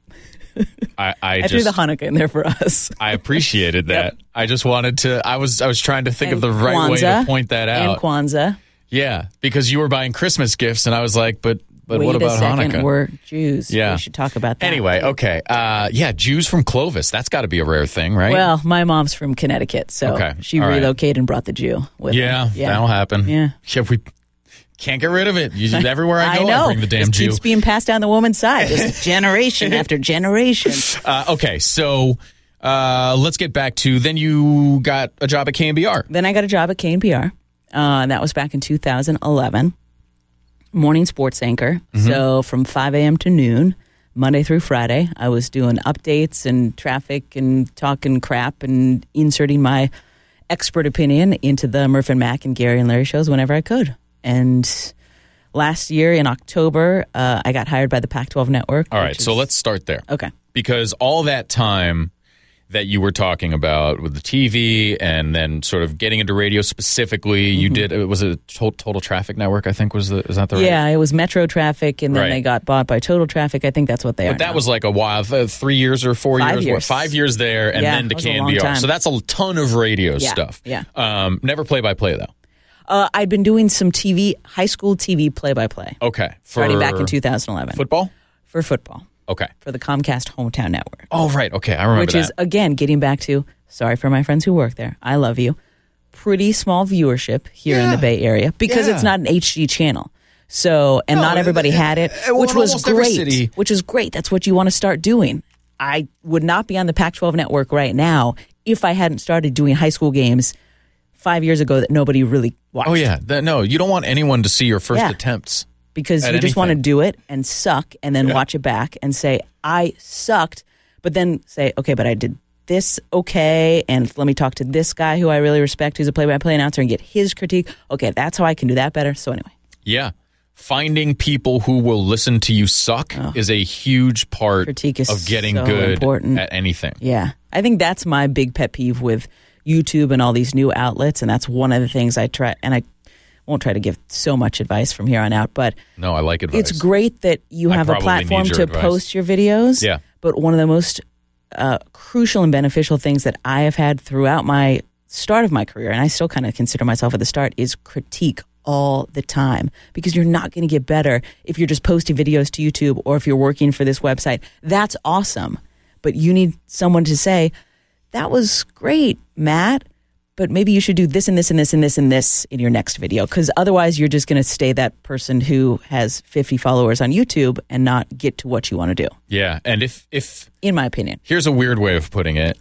I threw the Hanukkah in there for us. I appreciated that. Yep. I just wanted to. I was trying to think of the right way to point that out. And Kwanzaa. Yeah, because you were buying Christmas gifts, and I was like, but what about Hanukkah? We're Jews. Yeah. We should talk about that. Anyway, okay. Jews from Clovis. That's got to be a rare thing, right? Well, my mom's from Connecticut, so she relocated and brought the Jew with her. Yeah, that'll happen. Yeah, we can't get rid of it. Everywhere I go, I bring the damn Jew. It keeps being passed down the woman's side, just generation after generation. Okay, so let's get back to, then you got a job at KNBR. Then I got a job at KNBR. That was back in 2011. Morning sports anchor. Mm-hmm. So from 5 a.m. to noon, Monday through Friday, I was doing updates and traffic and talking crap and inserting my expert opinion into the Murph and Mac and Gary and Larry shows whenever I could. And last year in October, I got hired by the Pac-12 Network. All right, so let's start there. Okay. Because all that time that you were talking about with the TV and then sort of getting into radio specifically, you did, was it Total Traffic Network, I think, is that the right? Yeah, it was Metro Traffic, and then they got bought by Total Traffic. I think that's what they are. But that was like a while, 3 years or 4 years? 5 years. 5 years there, and then to KNBR. So that's a ton of radio stuff. Yeah. Never play-by-play, though. I'd been doing some high school TV play-by-play. Okay. Starting back in 2011. Football? For football. Okay. For the Comcast Hometown Network. Oh, right. Okay, I remember Which that. is, again, getting back to, sorry for my friends who work there. I love you. Pretty small viewership here in the Bay Area because it's not an HD channel. So, and not everybody had it, which was great. Which is great. That's what you want to start doing. I would not be on the Pac-12 Network right now if I hadn't started doing high school games 5 years ago that nobody really watched. Oh, yeah. No, you don't want anyone to see your first attempts. Because you just want to do it and suck and then watch it back and say, I sucked, but then say, okay, but I did this okay, and let me talk to this guy who I really respect who's a play-by-play announcer and get his critique. Okay, that's how I can do that better. So anyway. Yeah. Finding people who will listen to you suck is a huge part of getting good at anything. Yeah. I think that's my big pet peeve with YouTube and all these new outlets, and that's one of the things I try, and I won't try to give so much advice from here on out, but no, I like advice. It's great that you have a platform to post your videos. Yeah. But one of the most crucial and beneficial things that I have had throughout my start of my career, and I still kind of consider myself at the start, is critique all the time, because you're not going to get better if you're just posting videos to YouTube or if you're working for this website. That's awesome. But you need someone to say, that was great, Matt, but maybe you should do this and this and this and this and this in your next video, because otherwise you're just going to stay that person who has 50 followers on YouTube and not get to what you want to do. Yeah, and if in my opinion. Here's a weird way of putting it.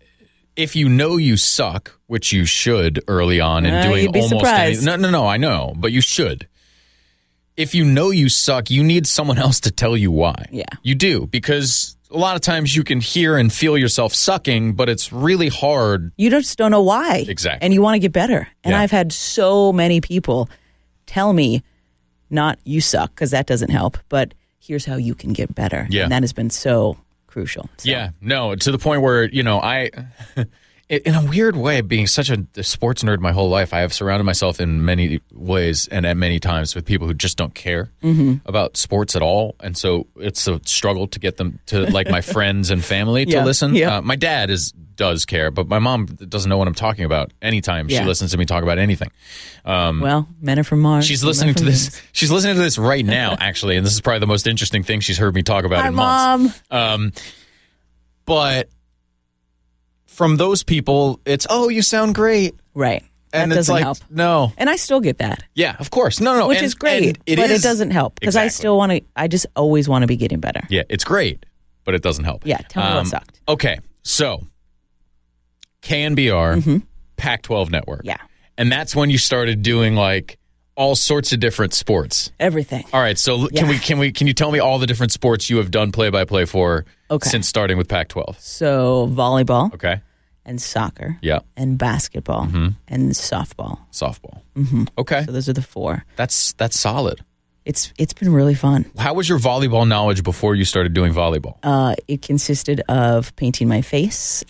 If you know you suck, which you should early on in doing you'd be almost surprised. anything. No, I know, but you should. if you know you suck, you need someone else to tell you why. Yeah. You do, because a lot of times you can hear and feel yourself sucking, but it's really hard. You just don't know why. Exactly. And you want to get better. And Yeah. I've had so many people tell me, not you suck, because that doesn't help, but here's how you can get better. Yeah. And that has been so crucial. So. Yeah, no, to the point where, I, in a weird way, being such a sports nerd my whole life, I have surrounded myself in many ways and at many times with people who just don't care about sports at all. And so it's a struggle to get them to, like, my friends and family to Yeah, listen. yeah. My dad does care, but my mom doesn't know what I'm talking about anytime she Yeah. listens to me talk about anything. Well, men are from Mars. She's women listening are to from this. Venus. She's listening to this right now, actually, and this is probably the most interesting thing she's heard me talk about Hi, in months. Mom. But from those people, it's, oh, you sound great. Right. And that it's doesn't like, help. no. And I still get that. Yeah, of course. No. Which and- is great. and but is- it doesn't help. Because I Exactly. still want to, I just always want to be getting better. Yeah, it's great, but it doesn't help. Yeah, tell me what sucked. Okay, so KNBR, Pac-12 Network. Yeah. And that's when you started doing, like, all sorts of different sports. Everything. All right, so Yeah. can you tell me all the different sports you have done play-by-play for Okay. since starting with Pac-12? So volleyball Okay. and soccer Yeah. and basketball and softball. Softball. Okay. So those are the four. That's solid. It's been really fun. How was your volleyball knowledge before you started doing volleyball? It consisted of painting my face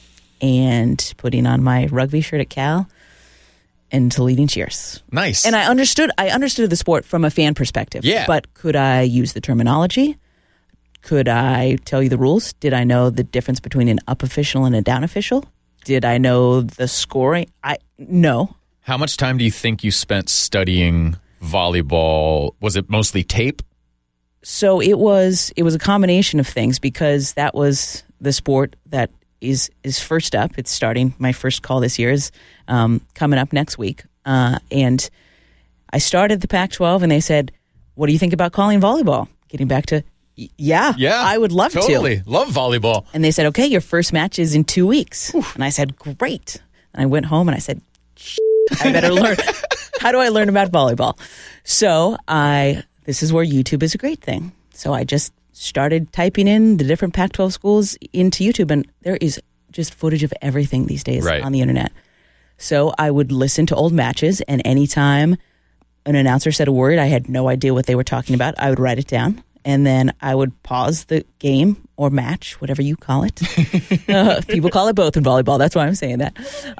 and putting on my rugby shirt at Cal and leading cheers. Nice. And I understood the sport from a fan perspective. Yeah. But could I use the terminology? Could I tell you the rules? Did I know the difference between an up official and a down official? Did I know the scoring? No. How much time do you think you spent studying volleyball? Was it mostly tape? So it was a combination of things, because that was the sport that is first up. It's starting. My first call this year is coming up next week. And I started the Pac-12 and they said, what do you think about calling volleyball? Getting back to, yeah, I would love totally. to. Love volleyball. And they said, okay, your first match is in 2 weeks. And I said, great. And I went home and I said, I better learn. How do I learn about volleyball? So this is where YouTube is a great thing. So I just started typing in the different Pac-12 schools into YouTube, and there is just footage of everything these days on the internet. So I would listen to old matches, and anytime an announcer said a word I had no idea what they were talking about, I would write it down, and then I would pause the game or match, whatever you call it. People call it both in volleyball. That's why I'm saying that.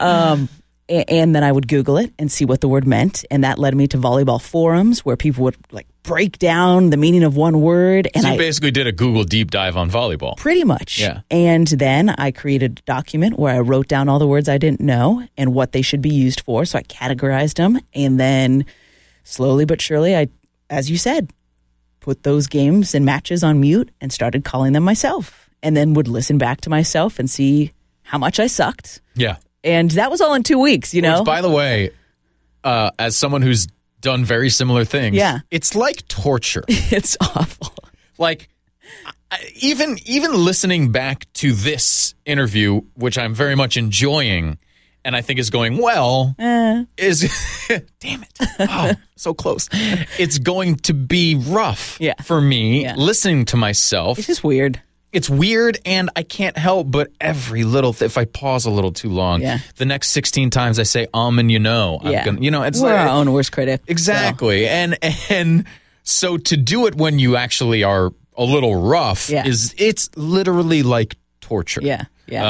And then I would Google it and see what the word meant. And that led me to volleyball forums where people would like break down the meaning of one word. And So you basically did a Google deep dive on volleyball. Pretty much. Yeah. And then I created a document where I wrote down all the words I didn't know and what they should be used for. So I categorized them. And then slowly but surely, I, as you said, put those games and matches on mute and started calling them myself. And then would listen back to myself and see how much I sucked. Yeah. And that was all in 2 weeks, you know? Which, by the way, as someone who's done very similar things, it's like torture. It's awful. Like, even listening back to this interview, which I'm very much enjoying, and I think is going well, is damn it, oh, so close. It's going to be rough for me listening to myself. It's just weird. It's weird, and I can't help but every little if I pause a little too long, the next 16 times I say and you know, I'm gonna, it's we're like, our own worst critic. Exactly. So. And so to do it when you actually are a little rough it's literally like torture. Yeah.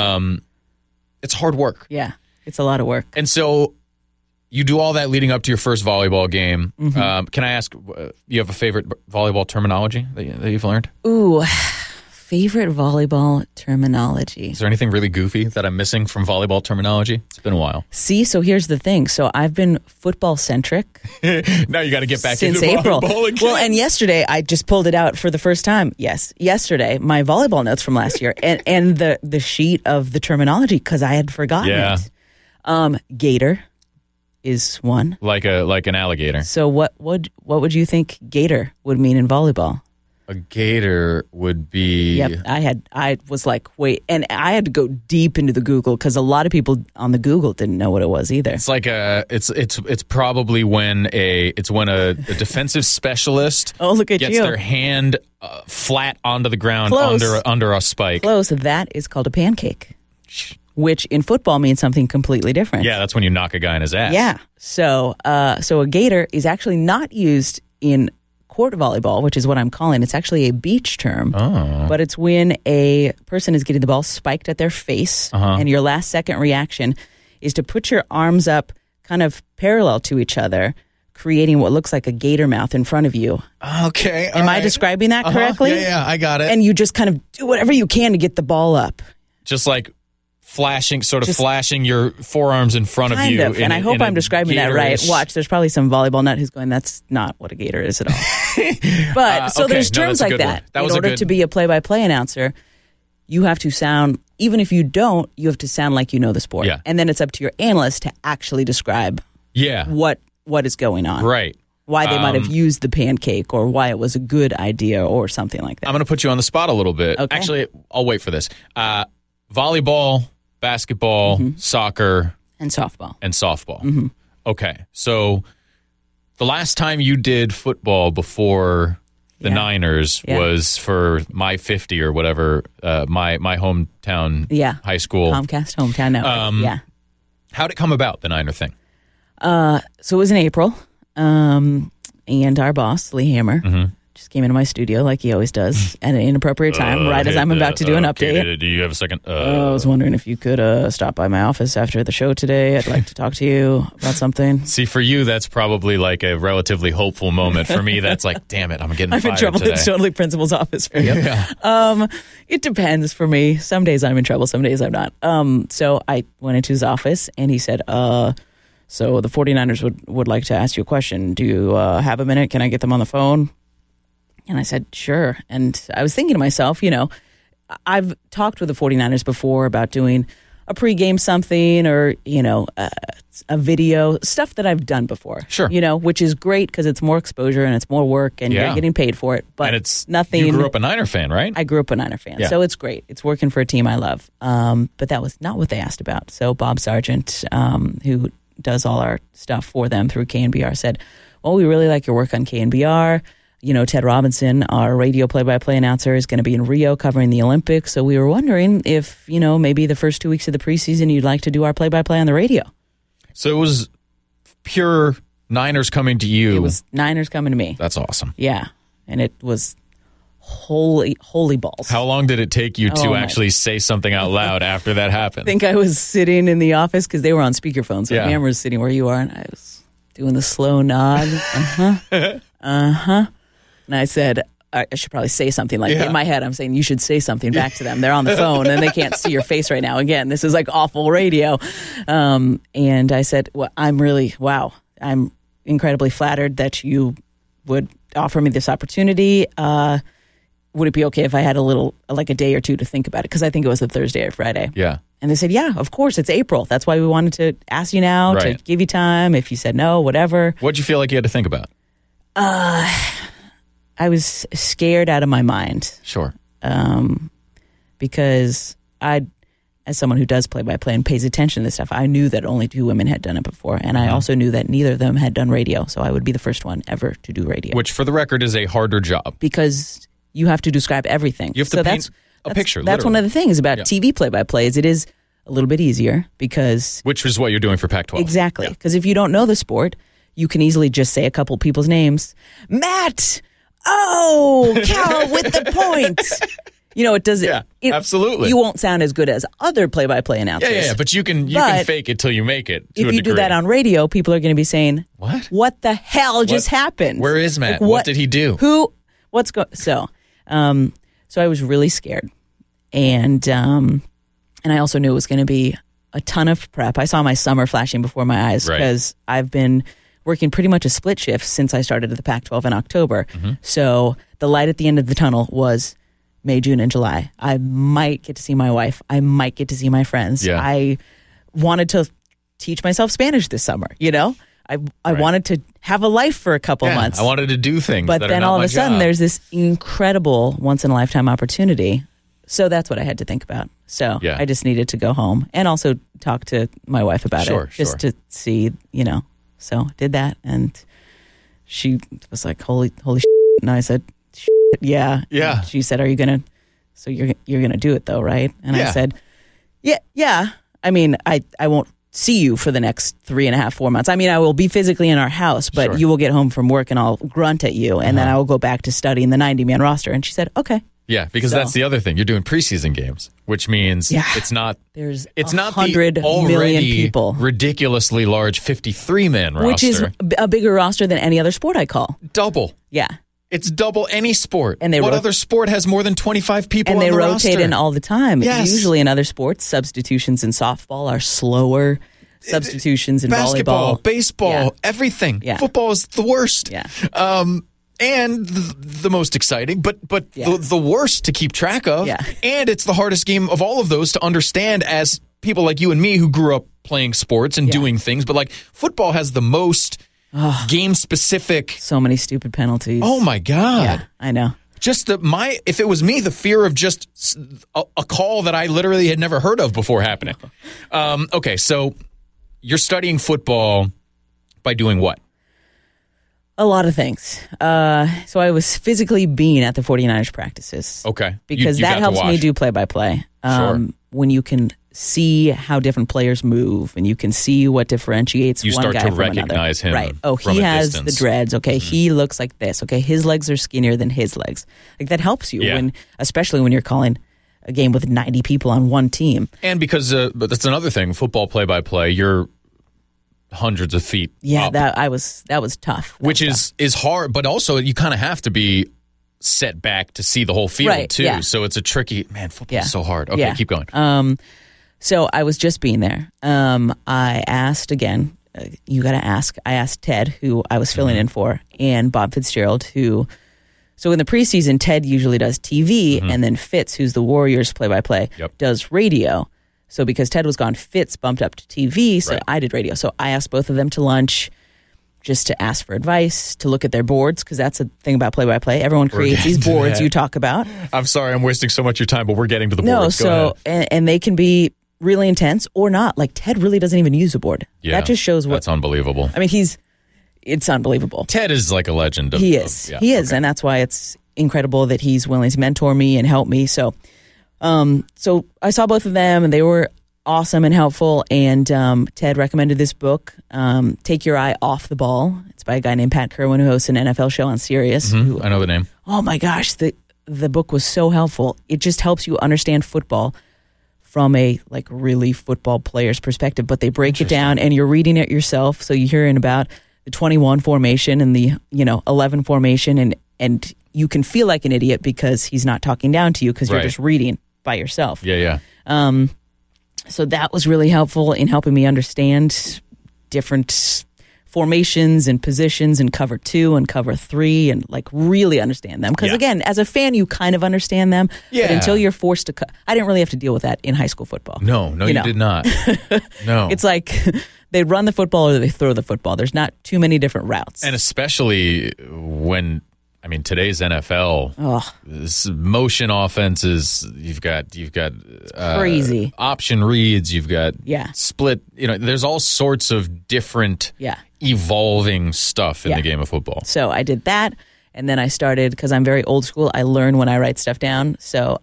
It's hard work. Yeah. It's a lot of work. And so you do all that leading up to your first volleyball game. Mm-hmm. Can I ask, you have a favorite volleyball terminology that you've learned? Ooh, favorite volleyball terminology. Is there anything really goofy that I'm missing from volleyball terminology? It's been a while. See, so here's the thing. So I've been football centric. Now you got to get back since into April. volleyball again. Well, and yesterday I just pulled it out for the first time. Yes, yesterday my volleyball notes from last year and the sheet of the terminology because I had forgotten it. Gator is one. Like an alligator. So what would you think gator would mean in volleyball? A gator would be. Yep, I was like, wait, and I had to go deep into the Google because a lot of people on the Google didn't know what it was either. It's like it's probably when a defensive specialist gets their hand flat onto the ground under a spike. Close. That is called a pancake, which in football means something completely different. Yeah, that's when you knock a guy in his ass. Yeah. So a gator is actually not used in court volleyball, which is what I'm calling. It's actually a beach term, but it's when a person is getting the ball spiked at their face, and your last second reaction is to put your arms up kind of parallel to each other, creating what looks like a gator mouth in front of you. Okay. Am I describing that correctly? Yeah, I got it. And you just kind of do whatever you can to get the ball up. Just like flashing your forearms in front of you. And I hope I'm describing that right. Watch, there's probably some volleyball nut who's going, that's not what a gator is at all. But so there's terms like that. In order to be a play-by-play announcer, you have to sound, even if you don't, you have to sound like you know the sport. Yeah. And then it's up to your analyst to actually describe what is going on. Right. Why they might have used the pancake or why it was a good idea or something like that. I'm going to put you on the spot a little bit. Okay. Actually, I'll wait for this. Volleyball, basketball, soccer. And softball. Mm-hmm. Okay. So the last time you did football before the Niners was for my 50 or whatever, my hometown high school. Comcast Hometown Network. How'd it come about, the Niner thing? So it was in April, and our boss, Lee Hammer, just came into my studio like he always does at an inappropriate time, right as I'm about to do an update. Do you have a second? I was wondering if you could stop by my office after the show today. I'd like to talk to you about something. See, for you, that's probably like a relatively hopeful moment. For me, that's like, damn it, I'm getting fired I'm in trouble. today. It's totally principal's office for you. It depends for me. Some days I'm in trouble, some days I'm not. So I went into his office, and he said, so the 49ers would like to ask you a question. Do you have a minute? Can I get them on the phone? And I said, sure. And I was thinking to myself, I've talked with the 49ers before about doing a pregame something or, a video, stuff that I've done before. Sure. Which is great because it's more exposure and it's more work and you're getting paid for it. But and it's nothing. You grew up a Niner fan, right? I grew up a Niner fan. Yeah. So it's great. It's working for a team I love. But that was not what they asked about. So Bob Sargent, who does all our stuff for them through KNBR, said, well, we really like your work on KNBR. Ted Robinson, our radio play-by-play announcer, is going to be in Rio covering the Olympics. So we were wondering if, maybe the first 2 weeks of the preseason, you'd like to do our play-by-play on the radio. So it was pure Niners coming to you. It was Niners coming to me. That's awesome. Yeah. And it was holy balls. How long did it take you to actually say something out loud after that happened? I think I was sitting in the office because they were on speakerphone. So Hammer was sitting where you are, and I was doing the slow nod. And I said, I should probably say something like in my head. I'm saying you should say something back to them. They're on the phone and they can't see your face right now. Again, this is like awful radio. And I said, well, I'm incredibly flattered that you would offer me this opportunity. Would it be okay if I had a day or two to think about it? Because I think it was a Thursday or Friday. Yeah. And they said, yeah, of course, it's April. That's why we wanted to ask you now to give you time. If you said no, whatever. What'd you feel like you had to think about? I was scared out of my mind. Sure. Because as someone who does play-by-play and pays attention to this stuff, I knew that only 2 women had done it before. And I also knew that neither of them had done radio. So I would be the first one ever to do radio. Which, for the record, is a harder job. Because you have to describe everything. You have to paint a picture, That's one of the things about TV play-by-play is it is a little bit easier because... Which is what you're doing for Pac-12. Exactly. Because if you don't know the sport, you can easily just say a couple people's names. Matt! Oh, Cal with the point. It doesn't. Yeah, absolutely. You won't sound as good as other play-by-play announcers. Yeah. But you can fake it till you make it. If you do that on radio, people are going to be saying, "What? What the hell just happened? Where is Matt? What did he do? Who? What's going?" So I was really scared, and I also knew it was going to be a ton of prep. I saw my summer flashing before my eyes because I've been working pretty much a split shift since I started at the Pac-12 in October. So the light at the end of the tunnel was May, June, and July. I might get to see my wife. I might get to see my friends. Yeah. I wanted to teach myself Spanish this summer, I wanted to have a life for a couple months. I wanted to do things. But that then are not all of my a sudden, job. there's this incredible once-in-a-lifetime opportunity. So that's what I had to think about. So I just needed to go home and also talk to my wife about it. Just to see, So did that. And she was like, holy shit. And I said, yeah. Yeah. And she said, are you going to, so you're going to do it though, right? And I said, yeah. I mean, I won't see you for the next 3.5, 4 months. I mean, I will be physically in our house, but you will get home from work and I'll grunt at you. And then I will go back to studying the 90-man roster. And she said, okay. Yeah, because that's the other thing. You're doing preseason games, which means it's not there's not 100 the already million people. ridiculously large 53-man roster. Which is a bigger roster than any other sport I call. Double. Yeah. It's double any sport. And what other sport has more than 25 people and on the roster? And they rotate in all the time. Yes. Usually in other sports, substitutions in softball are slower. Substitutions in basketball, volleyball. baseball, everything. Yeah. Football is the worst. Yeah. And the most exciting, but the worst to keep track of. Yeah. And it's the hardest game of all of those to understand as people like you and me who grew up playing sports and doing things. But like football has the most game specific. So many stupid penalties. Oh my God. Yeah, I know. Just if it was me, the fear of just a call that I literally had never heard of before happening. Okay, so you're studying football by doing what? A lot of things. So I was physically being at the 49ers practices. Okay. Because that helps me do play-by-play. When you can see how different players move and you can see what differentiates one guy from another. You start to recognize him. Right. Oh, he has the dreads. Okay, he looks like this. Okay, his legs are skinnier than his legs. Like that helps you especially when you're calling a game with 90 people on one team. And because but that's another thing, football play-by-play, you're hundreds of feet up. that was tough. Which is hard, but also you kind of have to be set back to see the whole field too. Yeah. So it's a tricky, football is so hard. Okay, keep going. So I was just being there. I asked again, you got to ask. I asked Ted, who I was filling in for, and Bob Fitzgerald, who, so in the preseason, Ted usually does TV, and then Fitz, who's the Warriors play-by-play, does radio. So because Ted was gone, Fitz bumped up to TV, so I did radio. So I asked both of them to lunch just to ask for advice, to look at their boards, because that's a thing about play-by-play. Everyone creates these boards you talk about. I'm sorry I'm wasting so much of your time, but we're getting to the boards. No, and they can be really intense or not. Like Ted really doesn't even use a board. Yeah, that just shows what... That's unbelievable. I mean, it's unbelievable. Ted is like a legend. He is, and that's why it's incredible that he's willing to mentor me and help me. So I saw both of them, and they were awesome and helpful. And Ted recommended this book, Take Your Eye Off the Ball. It's by a guy named Pat Kerwin, who hosts an NFL show on Sirius. I know the name. Oh my gosh, the book was so helpful. It just helps you understand football from a like really football player's perspective. But they break it down, and you're reading it yourself, so you're hearing about the 21 formation and the 11 formation, and you can feel like an idiot because he's not talking down to you because you're just reading by yourself. Yeah. So that was really helpful in helping me understand different formations and positions in cover 2 and cover 3 and like really understand them. Because again, as a fan, you kind of understand them. Yeah. But until you're forced to I didn't really have to deal with that in high school football. No, you did not. No. It's like they run the football or they throw the football. There's not too many different routes. And especially when, today's NFL, this motion offenses, you've got crazy option reads, you've got split, there's all sorts of different evolving stuff in the game of football. So I did that, and then I started, because I'm very old school, I learn when I write stuff down. So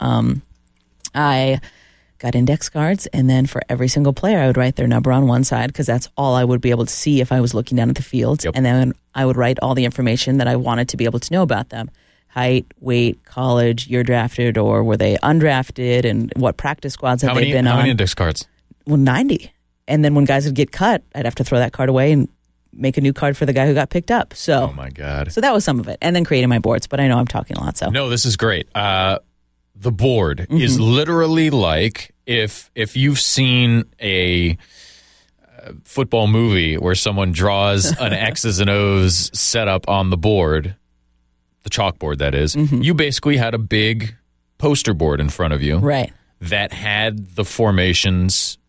I got index cards, and then for every single player, I would write their number on one side, because that's all I would be able to see if I was looking down at the field. And then I would write all the information that I wanted to be able to know about them. Height, weight, college, year drafted, or were they undrafted, and what practice squads have they been on. How many index cards? Well, 90. And then when guys would get cut, I'd have to throw that card away and make a new card for the guy who got picked up. So, oh my God. So that was some of it. And then creating my boards, but I know I'm talking a lot. So no, this is great. The board is literally like if you've seen a football movie where someone draws an X's and O's set up on the board, the chalkboard that is, you basically had a big poster board in front of you. Right. That had the formations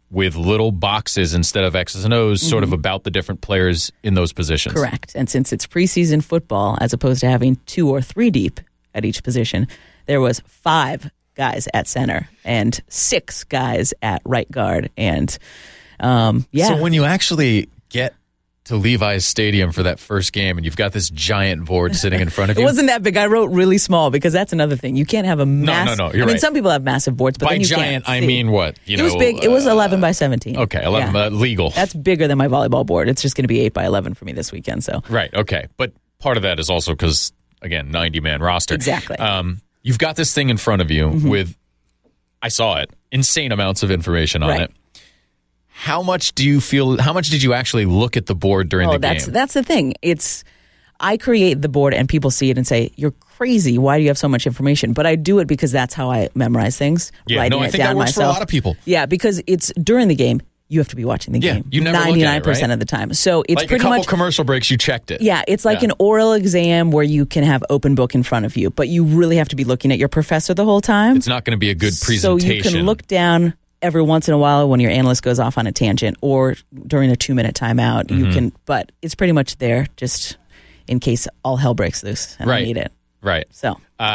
with little boxes instead of X's and O's, sort of about the different players in those positions. Correct. And since it's preseason football, as opposed to having 2 or 3 deep at each position, there was 5 guys at center and 6 guys at right guard. And So when you actually get to Levi's Stadium for that first game and you've got this giant board sitting in front of you. It wasn't that big. I wrote really small because that's another thing. You can't have a massive. No, you're right. Some people have massive boards, but by then you giant, can't see. I mean what? It was big. It was 11 by 17. Okay, 11 legal. That's bigger than my volleyball board. It's just going to be 8 by 11 for me this weekend. So right, okay, but part of that is also because again, 90-man roster. Exactly. You've got this thing in front of you with, I saw it, insane amounts of information on it. How much did you actually look at the board during the game? That's the thing. I create the board and people see it and say, "You're crazy. Why do you have so much information?" But I do it because that's how I memorize things. Yeah, no, I think that works for a lot of people. Yeah, because it's during the game. You have to be watching the game. You never 99% of the time. So it's like pretty a couple much commercial breaks. You checked it. Yeah, it's like an oral exam where you can have open book in front of you, but you really have to be looking at your professor the whole time. It's not going to be a good presentation. So you can look down every once in a while when your analyst goes off on a tangent or during a 2-minute timeout. You can, but it's pretty much there just in case all hell breaks loose and I need it. Right. So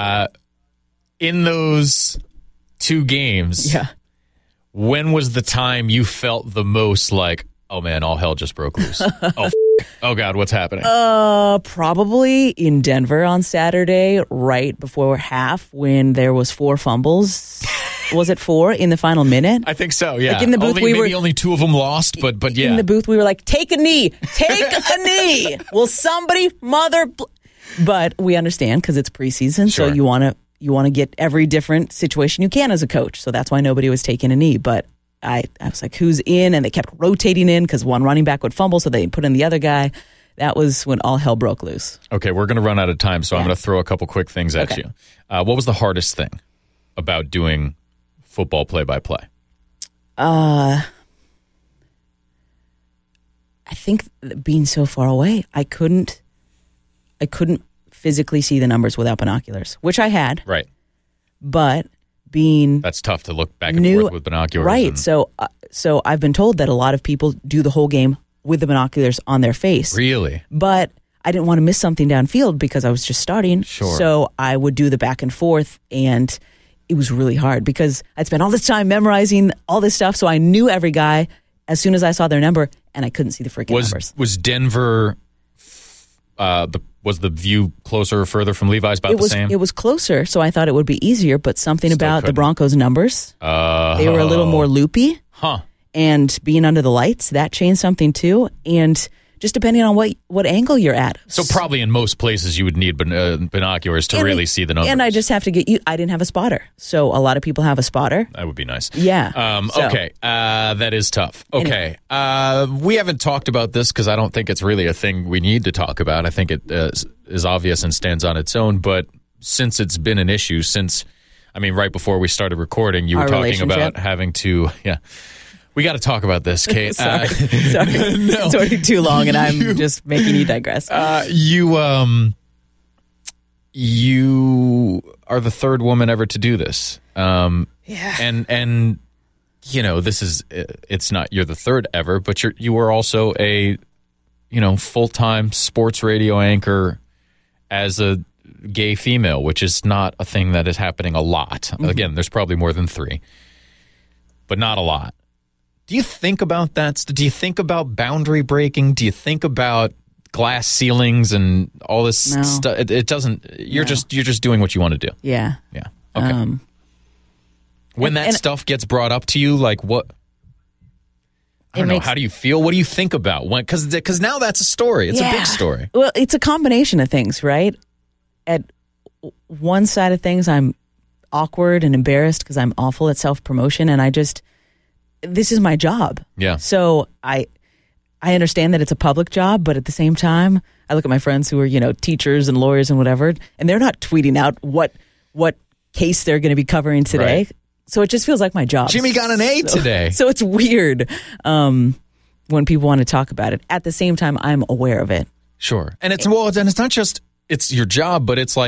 in those 2 games, when was the time you felt the most like, oh man, all hell just broke loose? Oh God, what's happening? Probably in Denver on Saturday, right before half, when there was 4 fumbles. Was it 4 in the final minute? I think so. Yeah. Like in the booth, only 2 of them lost, but yeah. In the booth, we were like, "Take a knee, take a knee. Will somebody But we understand because it's preseason, so you want to get every different situation you can as a coach. So that's why nobody was taking a knee. But I was like, who's in? And they kept rotating in because one running back would fumble, so they put in the other guy. That was when all hell broke loose. Okay, we're going to run out of time, so I'm going to throw a couple quick things at you. What was the hardest thing about doing football play-by-play? I think being so far away, I couldn't physically see the numbers without binoculars, which I had. Right. But that's tough to look back and forth with binoculars. Right. So I've been told that a lot of people do the whole game with the binoculars on their face. Really? But I didn't want to miss something downfield because I was just starting. Sure. So I would do the back and forth, and it was really hard because I'd spent all this time memorizing all this stuff, so I knew every guy as soon as I saw their number, and I couldn't see the freaking numbers. Was Denver, was the view closer or further from Levi's about the same? It was closer, so I thought it would be easier, but something about the Broncos' numbers, they were a little more loopy. Huh. And being under the lights, that changed something too. And just depending on what angle you're at. So probably in most places you would need binoculars to really see the numbers. And I just have to I didn't have a spotter. So a lot of people have a spotter. That would be nice. Yeah. Okay. That is tough. Okay. Anyway. We haven't talked about this because I don't think it's really a thing we need to talk about. I think it is obvious and stands on its own. But since it's been an issue right before we started recording, you were talking about having to, we got to talk about this, Kate. Sorry. It's already too long, and I'm just making you digress. You are the 3rd woman ever to do this. And this is, it's not, you're the 3rd ever, but you were also a, full-time sports radio anchor as a gay female, which is not a thing that is happening a lot. Mm-hmm. Again, there's probably more than 3, but not a lot. Do you think about that? Do you think about boundary breaking? Do you think about glass ceilings and all this stuff? It doesn't. You're just doing what you want to do. Yeah. Yeah. Okay. When that stuff gets brought up to you, like what? I don't know. How do you feel? What do you think about? Because now that's a story. It's a big story. Well, it's a combination of things, right? At one side of things, I'm awkward and embarrassed because I'm awful at self-promotion, and this is my job. Yeah. So I understand that it's a public job, but at the same time, I look at my friends who are, teachers and lawyers and whatever, and they're not tweeting out what case they're going to be covering today. Right. So it just feels like my job. Jimmy got an A today. So it's weird when people want to talk about it. At the same time, I'm aware of it. Sure. And it's not just it's your job, but it's like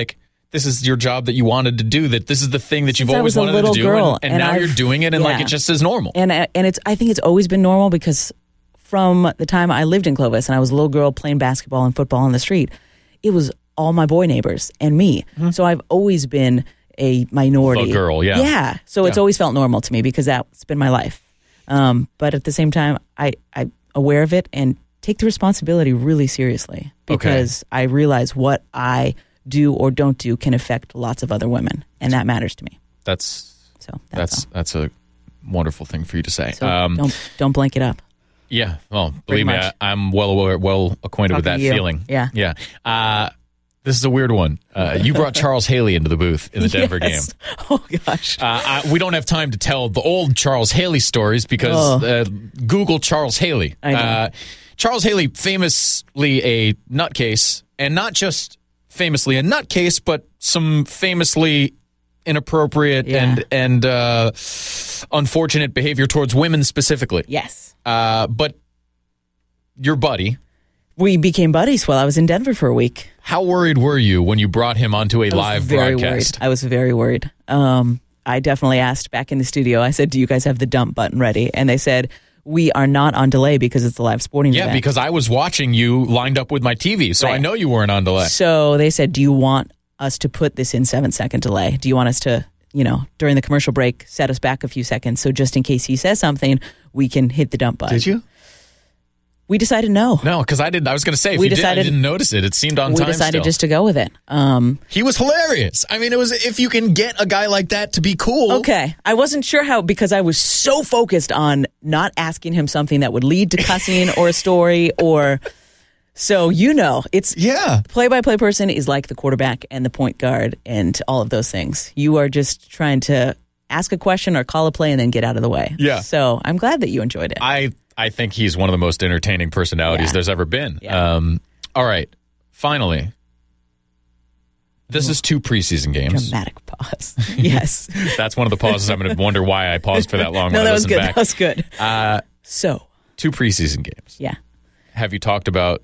this is your job that you wanted to do, that this is the thing that you've Since I always was a wanted little to do, girl, and now I've- you're doing it, and like yeah. it just is normal. And I think it's always been normal because from the time I lived in Clovis and I was a little girl playing basketball and football on the street, it was all my boy neighbors and me. So I've always been a minority. A girl, yeah. Yeah. So it's always felt normal to me because that's been my life. But at the same time, I'm aware of it and take the responsibility really seriously because I realize what I do or don't do can affect lots of other women, and that matters to me. That's all. a wonderful thing for you to say. So don't blank it up. Yeah, well, Pretty believe me, much. I'm well acquainted with that Talking to you. feeling. Yeah. Yeah. This is a weird one. You brought Charles Haley into the booth in the Denver game. Oh, gosh. We don't have time to tell the old Charles Haley stories because Google Charles Haley. I know. Charles Haley, famously a nutcase, and not just famously a nutcase, but some famously inappropriate and unfortunate behavior towards women specifically. Yes. But your buddy. We became buddies while I was in Denver for a week. How worried were you when you brought him onto a live broadcast? I was very worried. I definitely asked back in the studio, I said, do you guys have the dump button ready? And they said, we are not on delay because it's a live sporting event. Yeah, because I was watching you lined up with my TV, so I know you weren't on delay. So they said, do you want us to put this in 7-second delay? Do you want us to, during the commercial break, set us back a few seconds so just in case he says something, we can hit the dump button? Did you? We decided no. No, because I didn't. I was going to say, if you did, I didn't notice it. It seemed on time. We decided still. just to go with it. He was hilarious. I mean, it was, if you can get a guy like that to be cool. Okay. I wasn't sure how, because I was so focused on not asking him something that would lead to cussing or a story or. So, it's play-by-play person is like the quarterback and the point guard and all of those things. You are just trying to ask a question or call a play and then get out of the way. Yeah. So I'm glad that you enjoyed it. I think he's one of the most entertaining personalities there's ever been. Yeah. All right. Finally, this is 2 preseason games. Dramatic pause. Yes. That's one of the pauses. I'm going to wonder why I paused for that long. No, when that I was good. back. That was good. So 2 preseason games. Yeah. Have you talked about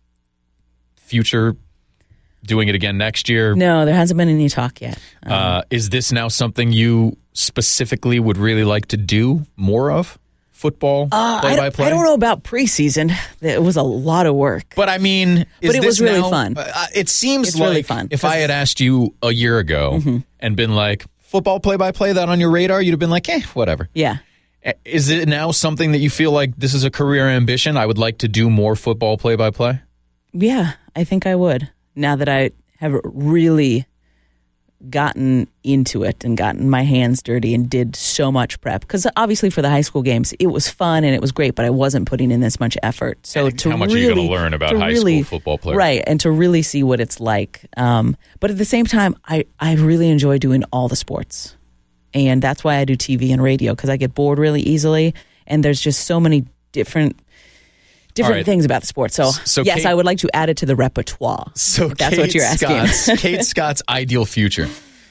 future doing it again next year? No, there hasn't been any talk yet. Is this now something you specifically would really like to do more of? Football, play-by-play? I don't know about preseason. It was a lot of work. But I mean, it was really fun. It seems it's like really fun. If I had asked you a year ago and been like, football play-by-play, that on your radar, you'd have been like, whatever. Yeah. Is it now something that you feel like this is a career ambition? I would like to do more football play-by-play? Yeah, I think I would. Now that I have really gotten into it and gotten my hands dirty and did so much prep. Because obviously for the high school games, it was fun and it was great, but I wasn't putting in this much effort. So and how much are you going to learn about high school football players? Right, and to really see what it's like. But at the same time, I really enjoy doing all the sports. And that's why I do TV and radio, because I get bored really easily. And there's just so many different things about the sport. So yes, Kate, I would like to add it to the repertoire. So that's what you're asking. Kate Scott's ideal future.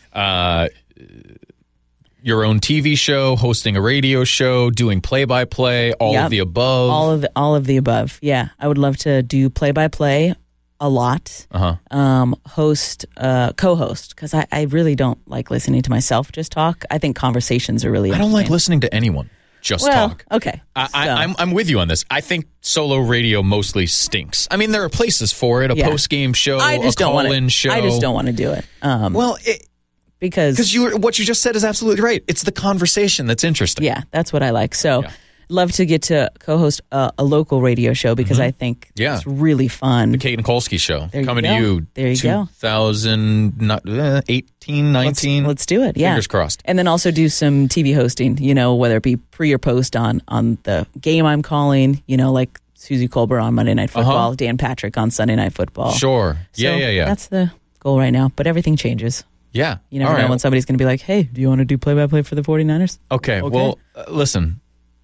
Your own TV show, hosting a radio show, doing play-by-play, all of the above. All of the above. Yeah, I would love to do play-by-play a lot. Host, co-host, because I really don't like listening to myself just talk. I think conversations are really. I don't like listening to anyone just talk. Okay, I'm with you on this. I think solo radio mostly stinks. I mean, there are places for it, a post-game show, a call-in show. I just don't want to do it. Because what you just said is absolutely right. It's the conversation that's interesting. Yeah, that's what I like. So love to get to co-host a local radio show because I think it's really fun. The Kate and Kolsky Show. Coming to you. There you go. 2018, 19. Let's do it. Yeah. Fingers crossed. And then also do some TV hosting, whether it be pre or post on the game I'm calling, like Susie Colbert on Monday Night Football, Dan Patrick on Sunday Night Football. Sure. So Yeah. That's the goal right now, but everything changes. Yeah. You never know when somebody's going to be like, hey, do you want to do play-by-play for the 49ers? Okay. Well, listen,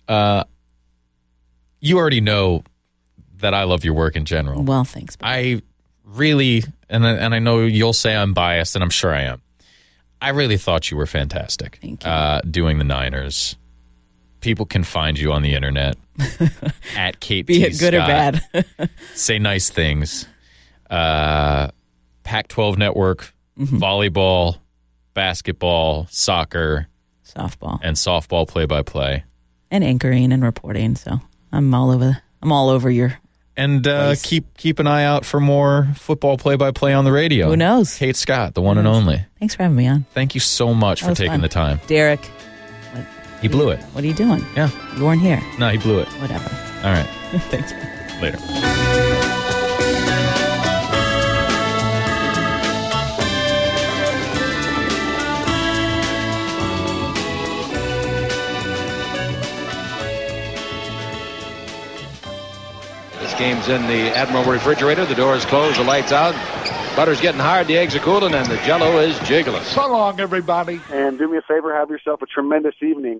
you already know that I love your work in general. Well, thanks. I really, and I know you'll say I'm biased, and I'm sure I am. I really thought you were fantastic. Thank you. Doing the Niners. People can find you on the internet at Kate Be T. it good Scott. or bad. Say nice things. Pac-12 Network. volleyball, basketball, soccer, softball, and softball play-by-play. And anchoring and reporting. So I'm all over your. And keep an eye out for more football play-by-play on the radio. Who knows? Kate Scott, the one and only. Thanks for having me on. Thank you so much for taking the time. Derek. He blew it. What are you doing? Yeah. You weren't here. No, he blew it. Whatever. All right. Thanks. Later. Game's in the Admiral refrigerator. The door is closed, the lights out. Butter's getting hard, the eggs are cooling, and the Jell-O is jiggling. So long, everybody. And do me a favor, have yourself a tremendous evening.